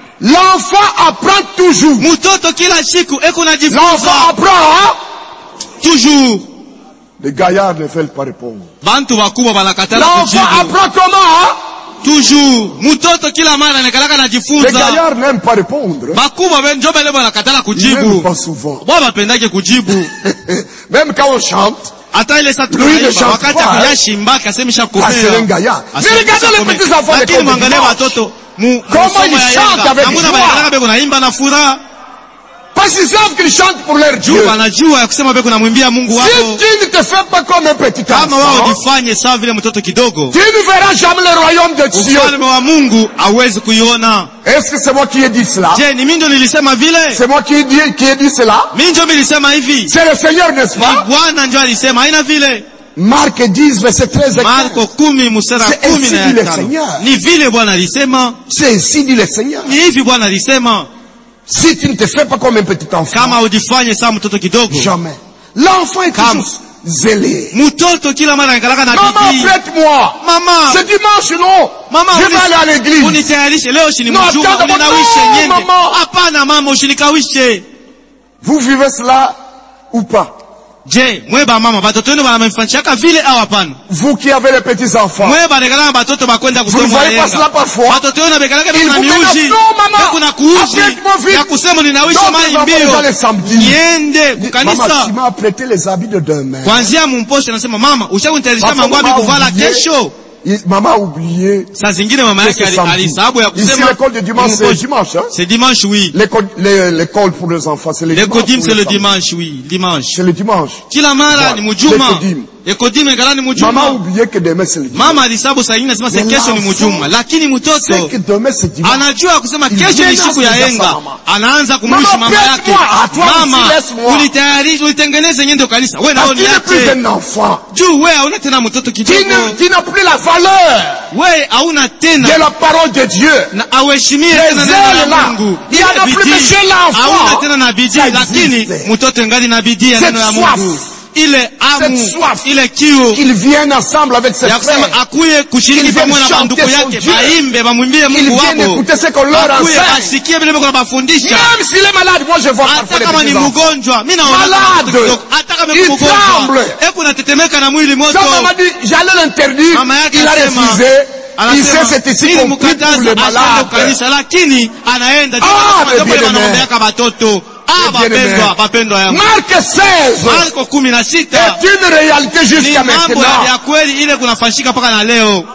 L'enfant apprend toujours. Mtoto kila siku eko L'enfant najifunza apprend, hein? toujours. Les gaillards ne veulent pas répondre. Bantu wakubwa banakatala L'enfant kujibu. apprend comment, hein? Toujours. Mtoto kila mara anakalaka Les najifunza. gaillards n'aiment pas répondre. Bakubwa benjo bale banakatala Ils kujibu. n'aiment pas souvent. Bwa bapendake kujibu. Même quand on chante, Hata ile saa Lui ne tunaimba chante wakati pas, akuyashimba kasemisha ah, c'est un gaillard. Mais regardez les petits enfants de lakini l'école mwangalie dimanche. watoto mu Comment masomo ils ya chantent yenga. avec Namuna joie. bayakalaka beko naimba na furaha. Parce qu'ils savent qu'ils chantent pour leur Dieu. Juu wanajua ya kusema beko namwimbia Mungu Si wako. tu ne te fais pas comme un petit Kama wao enfant, jifanye sawa vile mtoto kidogo, tu ne verras jamais le royaume de Dieu. ufalme wa Mungu hauwezi kuiona. Est-ce que c'est moi qui ai dit cela? Je, ni mimi ndio nilisema vile? C'est moi qui ai dit cela? Mimi ndio nilisema hivi? C'est le Seigneur, n'est-ce Ni pas? Bwana ndio alisema, haina vile. Marc 10, verset 13 et 15. Marko 10 mstari C'est 10 ainsi na dit le 5. Seigneur. Ni vile Bwana alisema, C'est ainsi dit le Seigneur. ni hivi Bwana alisema. Si tu ne te fais pas comme un petit enfant, Kama ujifanye sawa mtoto kidogo. jamais. L'enfant est Comme. toujours zélé. Mtoto kila mara anakalaka na Maman, bidii. prête-moi. Mama, C'est dimanche, non? mama Je vais aller à l'église. unitayarishe leo shini No, mjuma attends, uninawishe no, nyende. maman. Hapana mama usinikawishe. Vous vivez cela ou pas? Je, mweba mama batoto wenu wanamfanyishaka vile au hapana? Vous qui avez les petits enfants, Mweba nekalaka batoto bakwenda vous ne kusoma voyez pas cela yenga. parfois? Batoto wenu bekalaka Ils kuna vous miuji. menacent, non, maman. Kuna kuuji. Apprête-moi vite. Ya kusema ninawisha Donc, mai les enfants, ils mbio. allaient samedi. Niende Maman, kukanisa. tu m'as prêté les habits de demain. Kwanzia mumposhe nasema mama, ushakunitayarisha Parfois, mangwabi maman a kuvala oublié. kesho. Maman a oublié. Saa zingine mama que yake c'est samedi. alisababu ya Ici, kusema. l'école de dimanche, c'est mumposhe. dimanche, hein? C'est dimanche, oui. L'école pour les enfants, c'est le Le dimanche. kodim pour c'est les le enfants. dimanche, oui, dimanche. C'est le dimanche. Kila mara Voilà. ni mujuma. Le kodim. Ekodim ngala ni Maman a mujuma. oublié que demain c'est le dimanche. Mama alisabu saa nyingine nasema Mais kesho ni l'enfant, mujuma. Lakini mtoto C'est que demain c'est dimanche. anajua kusema Il kesho ni menace siku ya déjà sa yenga. maman. Anaanza kumwishi Maman, mama yake. prête-moi. Ah, toi aussi, Mama, laisse-moi. ulitayarisha, ulitengeneze nyendo kanisa. Wewe Parce nao que tu n'es plus niache. un enfant. Juu wewe hauna tena mtoto kidogo. Tu n'as plus la valeur Wewe hauna tena de la parole de Dieu. na aweshimie Les tena neno ailes la là. Mungu. Il y en a Ile plus, bidii. mais chez l'enfant, Hauna tena na bidii, ça lakini existe. mtoto ngali na bidii ya Cette neno la soif. Mungu. Ile amu, Cette soif. ile kiu Qu'ils viennent ensemble avec ses ya kusema frères. akuye kushiriki Qu'ils pamoja na viennent banduku chanter son yake, Dieu. baimbe, bamwimbie Qu'ils Mungu viennent wako. écouter ce qu'on leur Akuye enseigne. asikie vile Mungu anabafundisha. Même s'il est malade, moi je vois Hata parfois des kama ni petits enfants. mgonjwa, mimi naona Malade. kama mtoto kidogo, hata kama ni Il mgonjwa, tremble. hebu natetemeka na mwili moto. Sa maman dit, j'allais l'interdire, Mama yake il a asema, refusé. Il sait c'est ici ili qu'on prie pour mkataza les asende malades. kanisa, lakini anaenda. Ah, Jambo bien-aimé. wanaombeaka batoto. Ah, Bien-aimé. bapendwa yangu. Marc 16 Marko 16 est une réalité ni jusqu'à mambo maintenant. ya kweli ile kunafanyika mpaka na leo.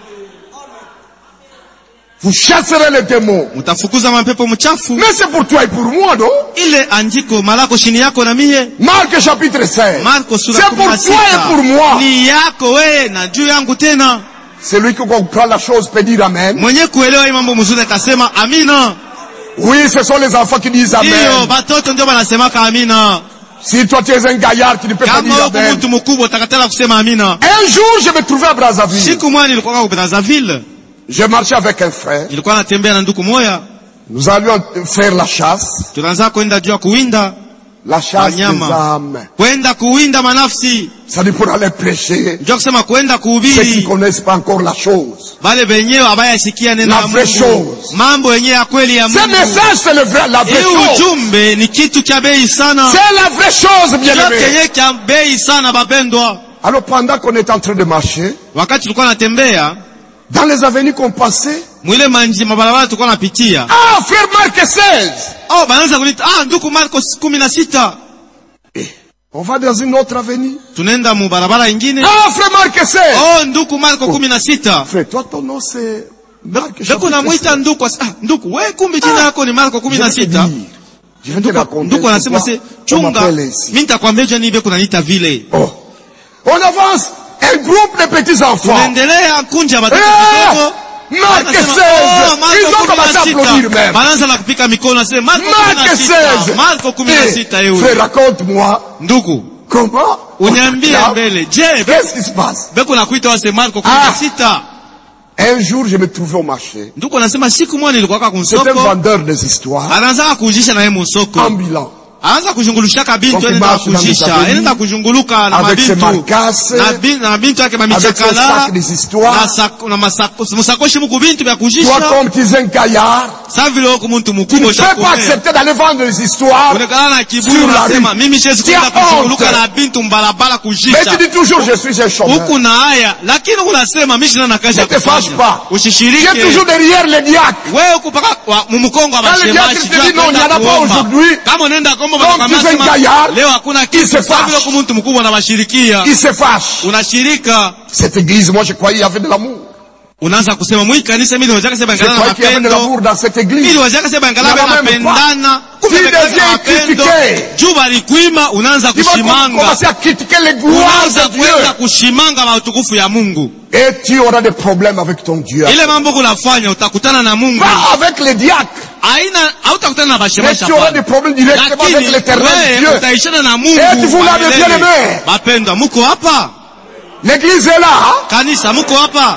Vous chasserez les démons. Mtafukuza mapepo mchafu. Mais c'est pour toi et pour moi, non? Ile andiko malako chini yako na mie. Marc chapitre 16. Marko sura C'est pour 16. toi et pour moi. Ni yako wewe na juu yangu tena. Celui qui comprend la chose peut dire Amen. Mwenye kuelewa hii mambo mzuri akasema amina. Oui, ce sont les enfants qui disent Hiyo Amen. batoto ndio wanasemaka amina. Si toi tu es un gaillard, tu ne peux pas Kama dire uko Amen. mtu mkubwa utakatala kusema amina. Un jour, je me trouvais à Brazzaville. Siku moja nilikuwa kwa Brazzaville. Je marchais avec un frère. Nilikuwa natembea na ndugu moja. Nous allions faire la chasse. Tunaanza kwenda juu ya kuwinda. La chasse des wanyama, âmes. kwenda kuwinda manafsi, Ça dit pour aller prêcher. njoo kusema kwenda Ceux qui kuhubiri connaissent pas encore la chose. bale benyewe abaya sikia neno La la vraie Mungu, chose. mambo yenyewe ya kweli ya Ce Mungu. message, c'est la vraie Hii chose. ujumbe ni kitu cha bei sana, C'est la vraie chose, bien ndio aimé. kenye cha bei sana bapendwa. Alors pendant qu'on est en train de marcher, Wakati tulikuwa natembea dans les avenirs qu'on passait, mwile mabarabara tulikuwa napitia, ah, frère Marc 16. oh banaanza kunita nduku Marko 16. On va dans une autre avenue. Tunaenda mu barabara ingine, Ah, frère Marc 16. oh nduku Marko 16. Frère, toi, ton nom c'est Marc. Ndiko namuita nduku, nduku wewe, kumbe jina lako ni Marko 16. Je viens te raconter. Nduku anasema se chunga, mimi nitakwambia je nibe kunaniita vile. Oh. On avance. Un groupe de petits enfants. Tunaendelea kunja watoto kidogo. Marc 16. Ils ont commencé à applaudir même. Banaanza na kupika mikono nasema Marko Marc 16. 16. Marko 16 euro. Frère, raconte-moi. Nduku, Comment? uniambie mbele. Je, Qu'est-ce qui se passe? beko nakuita wase Marko 16. Un jour, je me trouvais au marché. Nduku anasema siku moja nilikuwa kwa C'est un kunsoko. vendeur des histoires. Anaanza kujisha na yeye msoko. Ambulant. Anaanza kuzungulushia kabintu, Donc, anaenda marche dans kujisha, les avenues, anaenda kuzunguluka na avec ses mabintu. marcasses, Na bintu yake avec ses mamichakala. sacs des histoires. Na masakoshi muku bintu vya Toi, kujisha. comme tu es un gaillard, Sasa vile uko mtu tu ne mkubwa peux pas ushakomea. accepter d'aller vendre des histoires. Unakaa na kiburi Sur la unasema rue. mimi siwezi Tia kwenda kuzunguluka honte. na bintu mbarabara Mais kujisha. tu dis toujours, je suis un chômeur. Huku na haya, lakini unasema mimi sina kazi ya Ne te fâche kufanya. pas. Tu es Usishirike. toujours derrière les diacres. Wewe uko paka mumukongo wa Quand le diacre mashemashi. te dit non, il n'y en a pas aujourd'hui. Kama unaenda kombo Donc, tu es un gaillard. leo hakuna Il kitu. se Sasa vile fâche. uko mtu mkubwa na washirikia. Il se fâche. Unashirika. Cette église, moi je croyais qu'il y avait de l'amour. Unaanza kusema mwi kanisa mimi niweza kusema Je ngala na croyais qu'il y avait de mapendo. l'amour dans cette Mimi église. niweza kusema ngala Il y en a na même pendana. Tu deviens critiqué. Juba likwima unaanza Tu vas kushimanga. commencer à critiquer les gloires Unaanza de Dieu. kwenda kushimanga mautukufu ya Mungu. Et tu auras des problèmes avec ton Dieu. Ile mambo kunafanya utakutana na Mungu. Pas avec les diacres. Haina hautakutana na Mais bashemasha. tu auras des problèmes directement avec l'éternel Dieu. Utaishana na Mungu. Et vous l'avez bien aimé. Bapendwa, muko hapa? L'église est là. Hein? Kanisa muko hapa?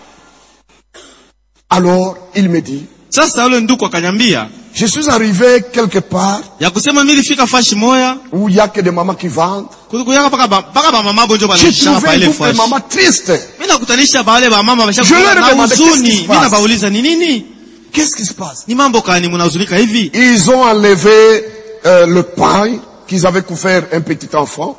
Alors, il me dit, Sasa yule ndugu akanyambia, je suis arrivé quelque part ya kusema mimi nilifika fashi moya, où il y a que des mamans qui vendent. kuyaka paka ba mama bonjo J'ai banaisha trouvé pa un ile groupe de fashi. mamans tristes. Mimi nakutanisha baale ba mama basha Je leur ai na demandé, qu'est-ce qui huzuni. se Mimi passe? nabauliza ni nini? Qu'est-ce qui se passe? Ni mambo gani mnahuzunika hivi? Ils ont enlevé le pain qu'ils avaient couvert un petit enfant.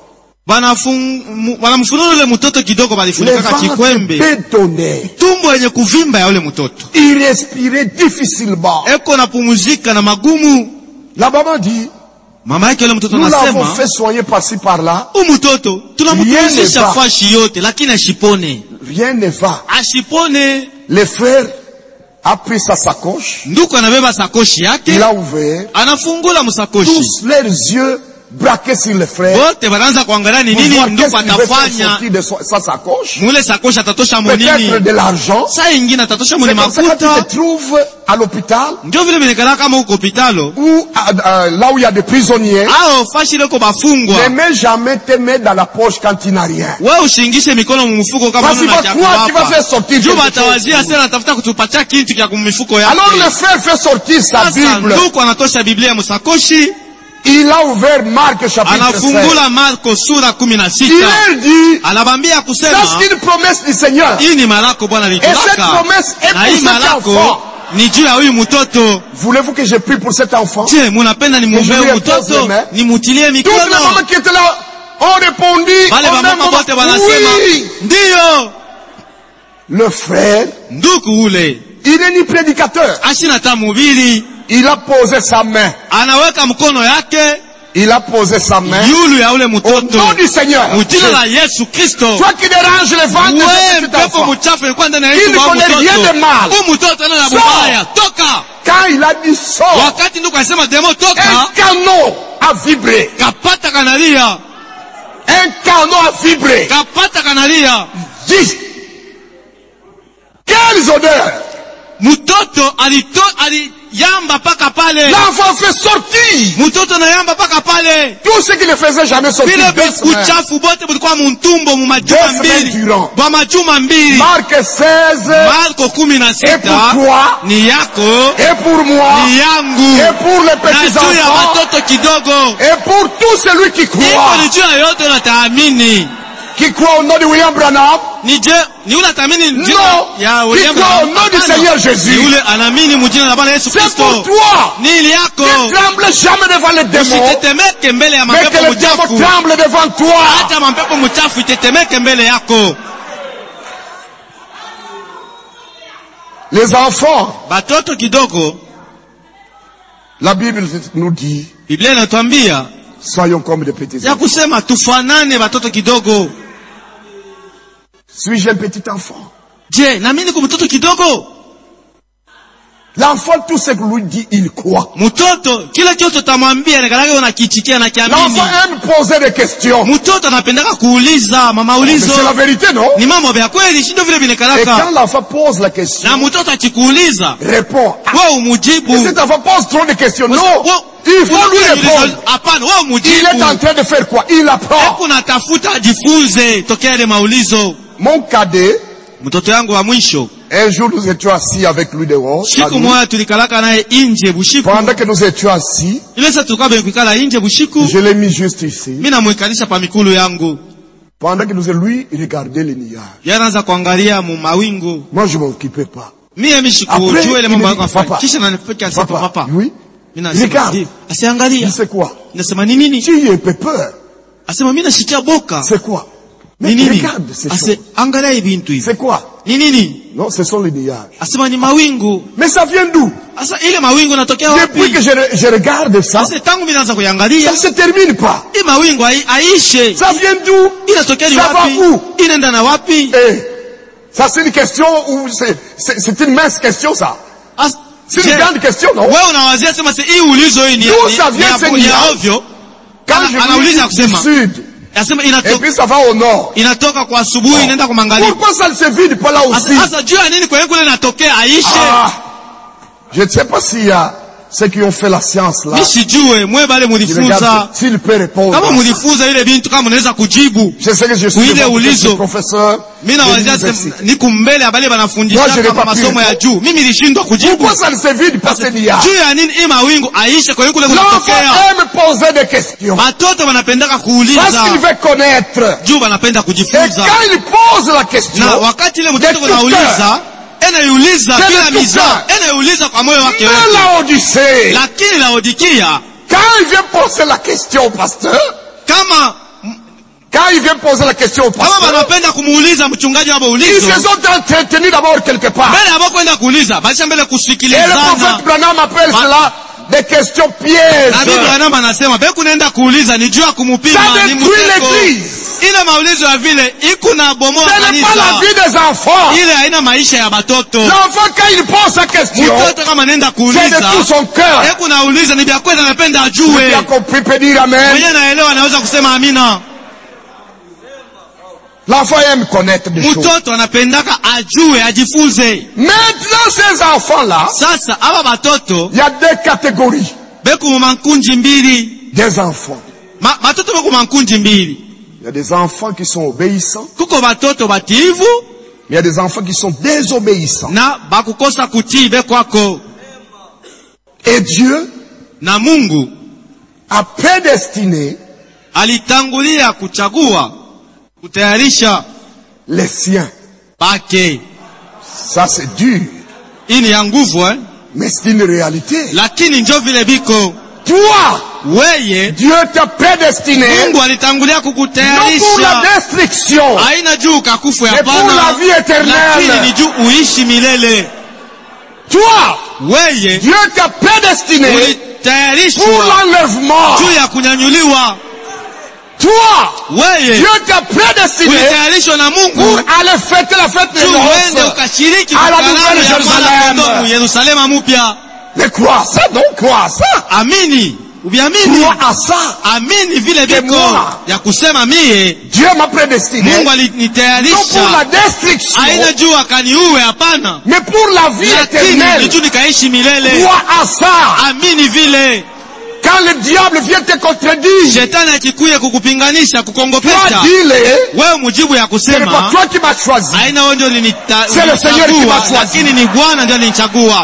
Wanamfunua yule mtoto kidogo Les balifunika ventres kikwembe. bétonnés. Tumbo yenye kuvimba ya yule mtoto. Il respirait difficilement. Eko napumuzika na magumu. La maman dit, Mama yake yule mtoto nous l'avons anasema, fait soigner par-ci par-là. huyu mtoto tunamtunzisha Rien ne va. fashi yote lakini ashipone. Rien ne va. Ashipone. Le frère a pris sa sacoche. Nduku anabeba sakoshi yake, Il a ouvert. anafungula msakoshi. Tous leurs yeux braqués sur le frère. Wote wanaanza kuangalia ni Pour nini voir nduku qu'est-ce qu'il veut faire atafanya. sortir de sa sacoche. Mule sakoshi atatosha Peut-être monini. de l'argent. Saa ingine atatosha C'est mune comme ça que tu makuta. te trouves à l'hôpital Ndio vile menekala kama huko hopitalo. ou là où il y a des prisonniers. Ao fashi leko bafungwa. Ne mets jamais tes mains dans la poche quand tu n'as rien. Wewe ushingishe mikono mumufuko kama Parce una que cha toi, tu vas faire kuwapa. sortir Juba quelque chose. atawazia sana atafuta kutupatia kitu kya kumifuko Alors le yake. frère fait sortir sa Sasa Bible. nduku anatosha Biblia msakoshi. Il a ouvert Marc chapitre 16. Anafungula Marko sura Il 16. leur dit, Anabambia ça kusema, c'est une promesse du Seigneur. hii ni malako Bwana Et cette alitulaka. promesse est Na pour hii cet malako enfant. ni juu ya huyu mtoto. Voulez-vous que je prie pour cet enfant? Je, munapenda nimwombee Je lui huyu impose mtoto, les mains. nimutilie Toutes les mikono. mamans qui étaient là ont répondu Wale au même wamama moment, wote wanasema, oui. ndiyo. Le frère, Nduku ule, il n'est ni prédicateur. ashina hata mhubiri, Il a posé sa main. anaweka mkono yake, Il a posé sa main yulu ya ule au mtoto. nom du Seigneur. Mujina la Yesu Kristo. Toi qui dérange les ventes de Wewe cet mpepo enfant. mchafu ilikuwa ndani ya Il Yesu ne wa connaît rien mtoto. de mal. Huyu mtoto ana na Sors. bubaya. Toka. Quand il a dit sort, Wakati nduku anasema demo un toka, canon a vibré. kapata kanalia. Un canon a vibré. Kapata kanalia. Dis. Quelles odeurs. Mtoto aliyamba paka pale. L'enfant fait sortir. fille. Mtoto anayamba paka pale. Tout ce qui le faisait jamais sortir Vile 2 semaines. kuchafu bote bulikuwa muntumbo mu majuma 2 semaines mbili. durant. Kwa majuma mbili. Marc 16. Marko 16. Et pour toi. Ni yako. Et pour moi. Ni yangu. Et pour les petits Na juu ya enfants. watoto kidogo. Et pour tout celui qui Iko croit. ni juu ya yote unataamini. Qui croit au nom de William Branham. Ni ule ataamini Non. ya Qui William croit au Branham. nom du Seigneur Jésus. Ni ule anaamini mjina la Bwana Yesu C'est Kristo. pour toi. Ni ili yako. Ne tremble jamais devant les démons. Usitetemeke mbele ya Mais que mapepo les démons mchafu. tremblent devant toi. Hata mapepo mchafu itetemeke mbele yako. Les enfants. Batoto kidogo. La Bible nous dit. Biblia inatuambia. Soyons comme des petits Ya enfants. kusema tufanane batoto kidogo. Suis-je un petit enfant? Je, na mimi niko mtoto kidogo? L'enfant, tout ce que lui dit, il croit. Mtoto, kila kitu tutamwambia nikalage unakichikia na kiamini. L'enfant aime poser des questions. Mtoto anapendaka kuuliza, mama Mais ulizo. c'est la vérité, non? Ni mambo vya kweli, shindo vile Et vinakalaka. quand l'enfant pose la question, Na mtoto akikuuliza, répond. wewe umujibu. Et cet enfant pose trop de questions. Non, Wewe- il faut lui répondre. Hapana, wewe Il umujibu. est en train de faire quoi? Il apprend. Hebu natafuta ajifunze tokea ile maulizo. Mon cadet, Mtoto yangu wa mwisho, un jour nous étions assis avec lui dehors. à siku nous. moja tulikalaka naye nje bushiku. Pendant que nous étions assis, Ile sasa tulikuwa bekuikala nje bushiku. je l'ai mis juste ici. Mimi namwikanisha pa mikulu yangu. Pendant que lui regardait les nuages. Yeye anaanza kuangalia mu mawingu. Moi, je m'occupais pas. Mimi Après, mishikujua ile il mambo me yako dit, afanye. papa. Kisha nanifika asema papa. Oui. Mimi nasema Regarde. hivi. Asiangalia. Il sait quoi? Nasema ni nini? Tu y es peur. Asema mimi nashikia boka. C'est quoi? Ni Mais nini? regarde ces choses. Ase angalia hivi bintu hivi. C'est quoi? Ni nini? Non, ce sont les nuages. Asema ni mawingu. Mais ça vient d'où? Asa ile mawingu natokea Depuis wapi? que je regarde ça, Asa tangu mimi naanza kuangalia, ça se termine pas. hii mawingu aishe. Ça vient d'où? Inatokea ni Ça va wapi? où? Inaenda na wapi? Eh, ça c'est une question ou c'est une mince question ça. C'est une grande question, non? Wewe unawazia sema hii ulizo hii ni D'où ça vient ce ni nuage? ovyo. Quand je Anauliza vis du kusema. sud, Asema et puis ça va au nord. inatoka kwa asubuhi inaenda kwa magharibi. Pourquoi ça ne se vide pas là aussi? Asa juu ya nini kwa kule inatokea aishe? Ah, je ne sais pas s'il y a ceux qui ont fait la science là. Mimi sijue mwe bale Qui mulifunza. regardent s'il peut répondre. Kama mulifunza ile bintu kama mnaweza kujibu. Je sais que je suis Ile le ulizo. professeur. Mimi de nawazia l'université. niko mbele ya bale banafundisha Moi, je n'ai kama pas pu masomo ya juu. Mimi nilishindwa kujibu. Pourquoi ça ne se vide pas ces nuages? Juu ya nini hii mawingu aishe kwa kule L'enfant kunatokea? aime poser des questions. Watoto wanapendaka Parce kuuliza. qu'il veut connaître. Juu wanapenda Et kujifunza. quand il pose la question, Na wakati ile mtoto de tout anauliza, anaiuliza C'est bila de tout mizaa, cœur. anaiuliza kwa moyo wake mais wote. la Odyssée, Lakini Laodikia quand il vient poser la question au pasteur, kama wanapenda kumuuliza mchungaji wao ils ulizo, se sont entretenus d'abord quelque part. mbele hapo kwenda kuuliza, basi mbele Et le kusikilizana. prophète Branham appelle cela des questions pièges. Na Biblia Branham anasema beku naenda kuuliza ni juu ya kumupima, Ça ni détruit mtego. l'église. Ile maulizo ya vile iko na bomoa Ce n'est kanisa. pas la vie des enfants. Ile haina maisha ya batoto. L'enfant quand il pose sa question, Mtoto kama nenda c'est kuuliza, de tout son cœur. hebu nauliza ni vya kweli anapenda Celui ajue. qui a compris peut dire amen. Mwenye naelewa anaweza kusema amina. L'enfant aime connaître des choses. Mtoto anapendaka ajue, ajifunze. Maintenant, ces enfants-là, Sasa aba batoto il y a deux catégories beku mu mankunji mbili. des enfants. Batoto beku mankunji mbili. Il y a des enfants qui sont obéissants, Kuko batoto bativu mais il y a des enfants qui sont désobéissants. na bakukosa kutii bekwako. Et Dieu Na Mungu a prédestiné alitangulia kuchagua, kutayarisha les siens. pake. Ça c'est dur, Hii ni ya nguvu mais c'est une réalité. lakini njo vile biko. Toi, Weye Dieu t'a prédestiné Mungu alitangulia non pour la kukutayarisha. destruction, Haina juu kakufu ya mais pour la pana, vie lakini ni éternelle. juu uishi milele. Toi, Weye Dieu t'a prédestiné pour ulitayarishwa l'enlèvement. juu ya kunyanyuliwa. Toi, Weye Dieu t'a prédestiné ulitayarishwa na pour Mungu aller fêter la fête des juu uende noces. ukashiriki à la karamu nouvelle ya Jérusalem. mwana-kondoo Yerusalema mpya. Mais crois ça, donc crois ça. Amini, uviamini, Crois à ça. amini vile Que viko moi, ya kusema mie Dieu m'a prédestiné Mungu non pour la alinitayarisha, destruction, haina juu akaniuwe, hapana, mais pour la vie lakini ni éternelle. juu nikaishi milele. Crois à ça. Amini vile. Quand le diable vient te contredire, Shetani akikuye kukupinganisha, toi kukongopesha, dis-le, wewe mujibu ya ce n'est pas kusema, toi qui m'as choisi. haina wewe ndio C'est le Seigneur qui m'a ulinichagua, choisi. lakini ni Bwana ndio alinichagua.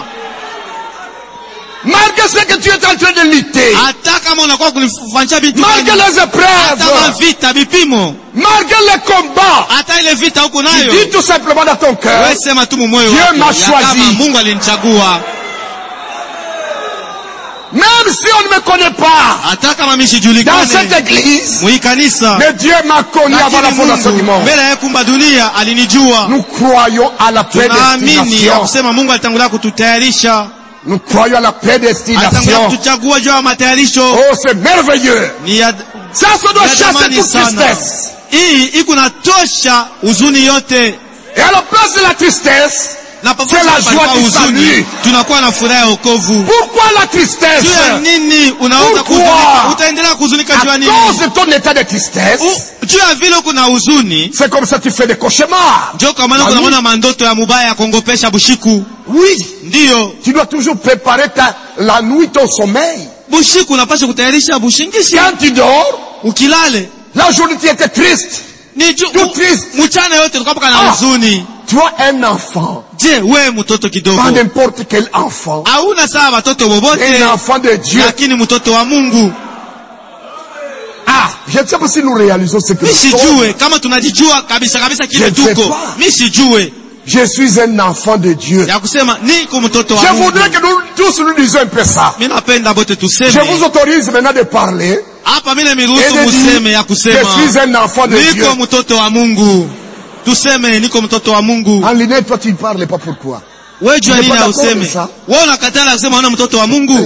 Malgré ce que tu es en train de lutter, Hata kama unakuwa kunifanyia vitu malgré gani, les hata épreuves, mavita, vipimo, malgré les combats, hata ile vita huko tu nayo, dis tout simplement dans ton cœur, wewe sema tu moyo Dieu wako m'a ya choisi. kama Mungu alinichagua. même si on ne me connaît pas Hata kama mimi dans sijulikane cette église, mwi kanisa, mais Dieu m'a connu avant la lakini fondation du Mungu monde. mbele ya kumba dunia alinijua. Nous croyons à la Tunaamini ya prédestination. kusema Mungu alitangulia kututayarisha, Nous croyons à la alitangulia prédestination. kutuchagua juu ya matayarisho. Oh, c'est merveilleux. Ni ya Ça doit ya chasser zamani toute sana. tristesse. Hii iko na tosha huzuni yote, Et à la place de la tristesse, na c'est la joie du salut. tunakuwa na furaha ya wokovu. Pourquoi la tristesse? Juu ya nini unaweza Pourquoi? kuhuzunika? Utaendelea kuhuzunika juu ya À nini? cause de ton état de tristesse, Juu ya vile uko na huzuni, c'est comme ça que tu fais des cauchemars. ndio kwa maana Nani? unaona mandoto ya mubaya ya kongopesha bushiku. Oui. Ndiyo, Tu dois toujours préparer la nuit, ton sommeil. bushiku unapaswa kutayarisha bushingishi. Quand tu dors, Ukilale la journée tu étais triste. ni Tout triste. mchana yote ulikuwa na Ah. huzuni. Tu as un enfant. Je, wewe mtoto kidogo, Pas n'importe quel enfant. hauna sawa watoto bobote, Un enfant de Dieu. lakini mtoto wa Mungu. Ah, je ne sais pas si nous réalisons ce que Mi nous sommes. sijue kama tunajijua kabisa kabisa kile Je ne sais tuko. pas. Mi sijue Je suis un enfant de Dieu. ya kusema niko mtoto wa Je Mungu. voudrais que nous tous nous disions un peu ça. Mimi napenda bote Je tuseme. vous autorise maintenant de parler Hapa mimi et nimeruhusu de museme dire, ya je kusema suis un enfant de Dieu. niko mtoto wa Mungu. Tuseme niko mtoto wa Mungu. En ligne, toi tu ne parles pas pourquoi. Wewe jua Uko nini d'accord useme? na ça? Wewe unakatala kusema una mtoto wa Mungu?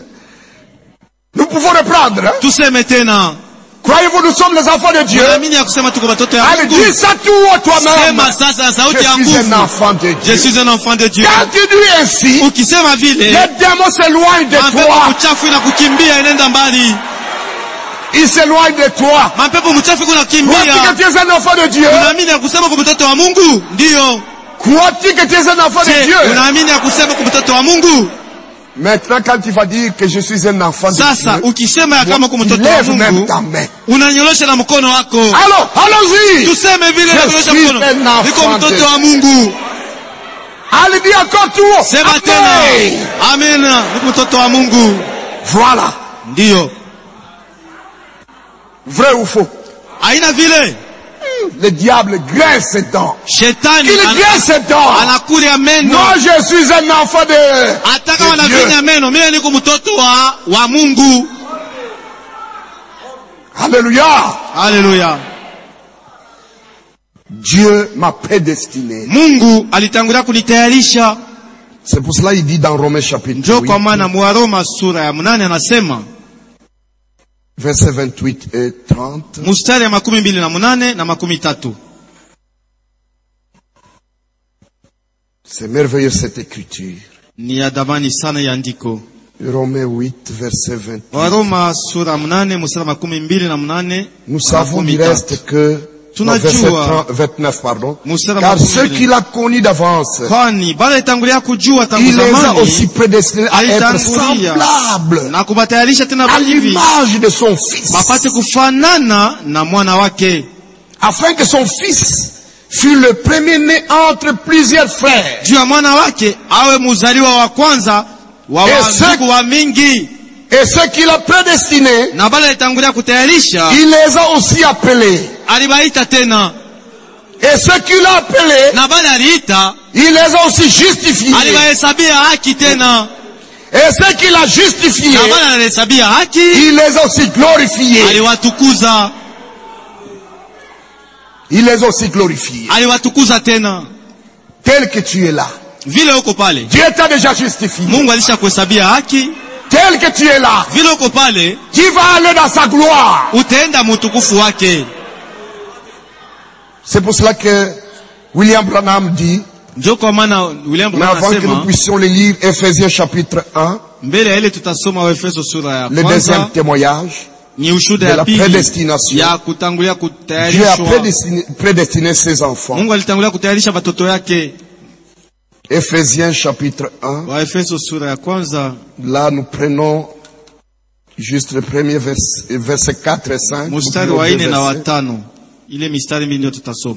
Nous pouvons reprendre. Hein? Tuseme tena. Croyez-vous nous sommes les enfants de Dieu? Unaamini ya kusema tuko watoto ya Allez, Mungu? dis ça tout haut toi-même. Sema sasa sauti ya Je suis un nguvu. enfant de Je Dieu. suis un enfant de Dieu. Quand tu dis ainsi, Ukisema vile, les démons s'éloignent de mapepo toi. mchafu inakukimbia inaenda mbali. Ils s'éloignent de toi. Mapepo mchafu Crois-tu kunakimbia. que tu es un enfant de Dieu? Unaamini ya kusema kwa mtoto wa Mungu? Ndio. Crois-tu que tu es un enfant de Je, Dieu? unaamini ya kusema kwa mtoto wa Mungu? Maintenant, quand tu vas dire que je suis un enfant de Sasa Dieu, ukisema ya kama kwa mtoto wa lève même Mungu, ta main. unanyolosha na mkono wako. Alors, allons-y. Tuseme vile Je na kunyosha suis mkono. un enfant Niko de mtoto Dieu. wa Mungu. Allez, dis encore tout haut. Sema Amen. tena. Amina. Niko mtoto wa Mungu. Voilà. Ndio. Vrai ou faux? Haina vile. Le diable grince ses dents. Shetani Il grince ses dents. anakulia meno. Moi, je suis un enfant de Hata kama Dieu. anavinya meno, mimi niko mtoto wa Mungu. Alléluia. Haleluya. Dieu m'a prédestiné. Mungu alitangulia kunitayarisha. C'est pour cela il dit dans Romains chapitre Ndio 8, kwa maana Waroma sura ya 8 anasema versets 28 et 30. mstari ya 28 na 30. C'est merveilleux cette écriture. Ni ya damani sana ya andiko. Romains 8, verset 28. Waroma sura 8 mstari wa 28. Nous savons du reste que, non, verset Tunajua 29, pardon. Mstari Car wa ceux 28. qu'il a connus d'avance, kwani bale itangulia kujua tangu il les a zamani aussi prédestinés à être alitangulia semblables na kubatayarisha tena à hivi l'image de son fils, bapate kufanana na mwana wake, afin que son fils fût le premier-né entre plusieurs frères. juu ya mwana wake awe muzaliwa wa kwanza wa ndugu wa mingi. Et ceux qu'il a prédestinés, Na bale itangulia kutayarisha il les a aussi appelés. alibaita tena, Et ceux qu'il a appelés, na bale aliita il les a aussi justifiés. alibahesabia haki tena, Et ceux qu'il a justifiés, na bale alihesabia haki il les a aussi glorifiés. aliwatukuza, Il les a aussi glorifiés. aliwatukuza tena. Tel que tu es là. Vile uko pale Dieu t'a déjà justifié. Mungu alisha kuhesabia haki. Tel que tu es là. Vile uko pale Tu vas aller dans sa gloire. utaenda mutukufu wake. C'est pour cela que William Branham dit, Ndio kwa maana William mais Branham avant que nous anasema puissions les lire, Ephésiens chapitre 1, mbele ya ile tutasoma Waefeso sura ya le deuxième kwanza, témoignage, ni ushuhuda de ya la pili prédestination. ya kutangulia Dieu a kutayarishwa. prédestiné ses enfants. Mungu alitangulia kutayarisha watoto yake. Ephésiens chapitre 1, Waefeso sura ya kwanza, là nous prenons Juste le premier verset 4 et 5. Mstari wa 4 na wa 5. Ile mistari mbili ndio tutasoma.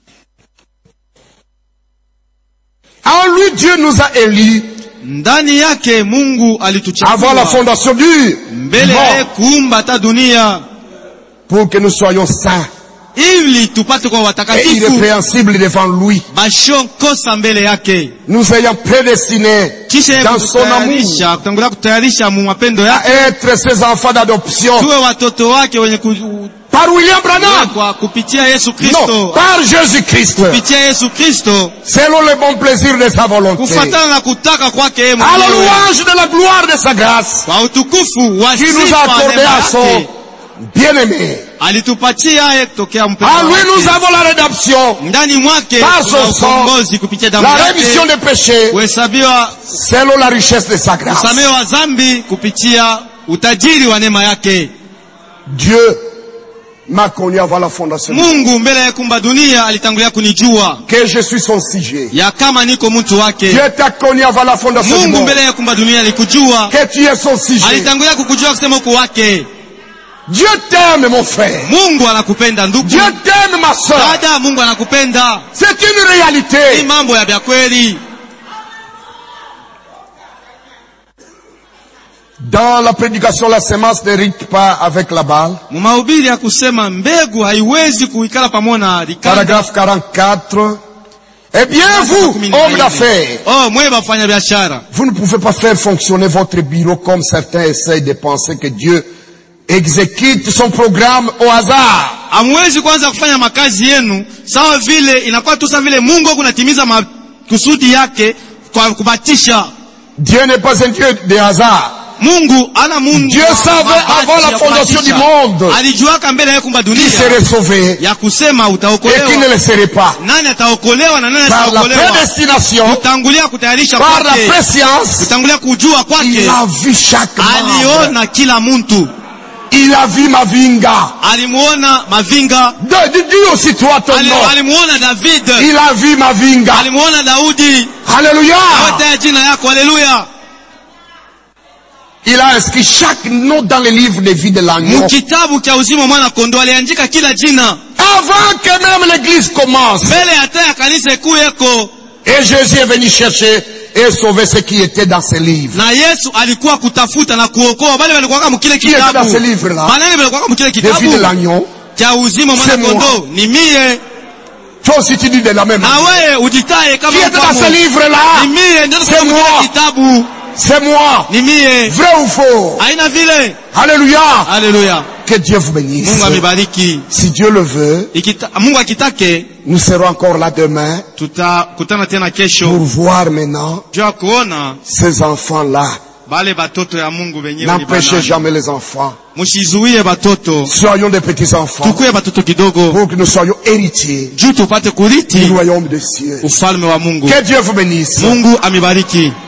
En lui Dieu nous a élus. Ndani yake Mungu alituchagua avant la fondation du mbele ya kuumba ta dunia, pour que nous soyons saints ili tupate kwa et watakatifu irrépréhensibles devant lui, bashonkosa mbele yake, nous ayant prédestinés dans son amour kutangulia kutayarisha mu mapendo à yake être ses enfants d'adoption tuwe watoto wake wenye par William Branham, kwa kupitia Yesu non, Kristo, par Jésus-Christ, kupitia Yesu Kristo, selon le bon plaisir de sa volonté, kufuatana na kutaka kwake yeye à la mwenyewe, louange de la gloire de sa grâce, kwa utukufu wa qui nous a sifa accordé neema à son yake bien-aimé. alitupatia yeye tokea mpendo En lui nous wake. avons la rédemption, Ndani mwake par kuna son sang, ukombozi kupitia damu la rémission yake, des péchés, kuhesabiwa selon la richesse de sa grâce. kusamehe wa dhambi kupitia utajiri wa neema yake. Dieu m'a connu avant la fondation, Mungu mbele ya kumba dunia alitangulia kunijua que je suis son sujet. ya kama niko mtu wake. Dieu t'a connu avant la fondation du Mungu monde, mbele ya kumba dunia alikujua, que tu es son sujet. alitangulia kukujua kusema uko wake. Dieu t'aime, mon frère. Mungu anakupenda ndugu. Dieu t'aime, ma soeur. Dada, Mungu anakupenda. C'est une Ni réalité. mambo ya kweli. Dans la prédication, la sémence n'hérite pas avec la balle. Mahubiri ya kusema mbegu haiwezi kuikala pamoja na rikanda. Paragraphe 44. Eh bien, vous, hommes d'affaires, Oh, mwe bafanya biashara. vous ne pouvez pas faire fonctionner votre bureau comme certains essayent de penser que Dieu exécute son programme au hasard. Hamwezi kwanza kufanya makazi yenu sawa vile inakuwa tu sawa vile Mungu kunatimiza makusudi yake kwa kubatisha. Dieu n'est pas un Dieu de hasard. Mungu ana Mungu. Dieu savait avant la fondation du monde alijuaka mbele ya kumba qui dunia serait sauvé ya kusema et qui utaokolewa. ne le serait pas. Nani ataokolewa na nani Par la ataokolewa? prédestination, Kutangulia kutayarisha par la kwake, préscience, kutangulia kujua il kwake, a vu chaque membre. aliona kila mtu. Il a vu Mavinga. Alimuona Mavinga, Dis aussi toi ton nom. alimuona David, Il a vu Mavinga. alimuona Daudi. Alléluia. Wote jina yako, haleluya. Il a inscrit chaque nom dans le livre de vie de l'agneau. Mkitabu cha uzima mwana kondoo aliandika kila jina Avant que même l'église commence. mbele hata ya kanisa kuu yako. Et Jésus est venu chercher et sauver ce qui était dans ce livre. Na Yesu alikuwa kutafuta na kuokoa bale walikuwa mkile Qui était dans kitabu. ce livre-là? Manani walikuwa mkile De vie kitabu de l'agneau. cha uzima mwana C'est moi. kondoo ni mie. Toi aussi tu dis de la même Na manière. wewe ujitaye kama Qui était dans ce mfamo. livre-là? Ni mie ndio C'est moi. tunasoma kitabu. C'est moi. Ni mie. Vrai ou faux? Haina vile. Alléluia. Haleluya. Que Dieu vous bénisse. Mungu amebariki. Si Dieu le veut, Mungu akitake nous serons encore là demain tutakutana tena pour kesho. voir maintenant Jua kuona ces enfants-là. bale batoto ya Mungu wenyewe ni N'empêchez banani. jamais les enfants. Mushizuie batoto. Soyons des petits enfants Tukuye batoto kidogo. pour que nous soyons héritiers Juu tupate du kuriti royaume des cieux. ufalme wa Mungu. Que Dieu vous bénisse. Mungu amebariki.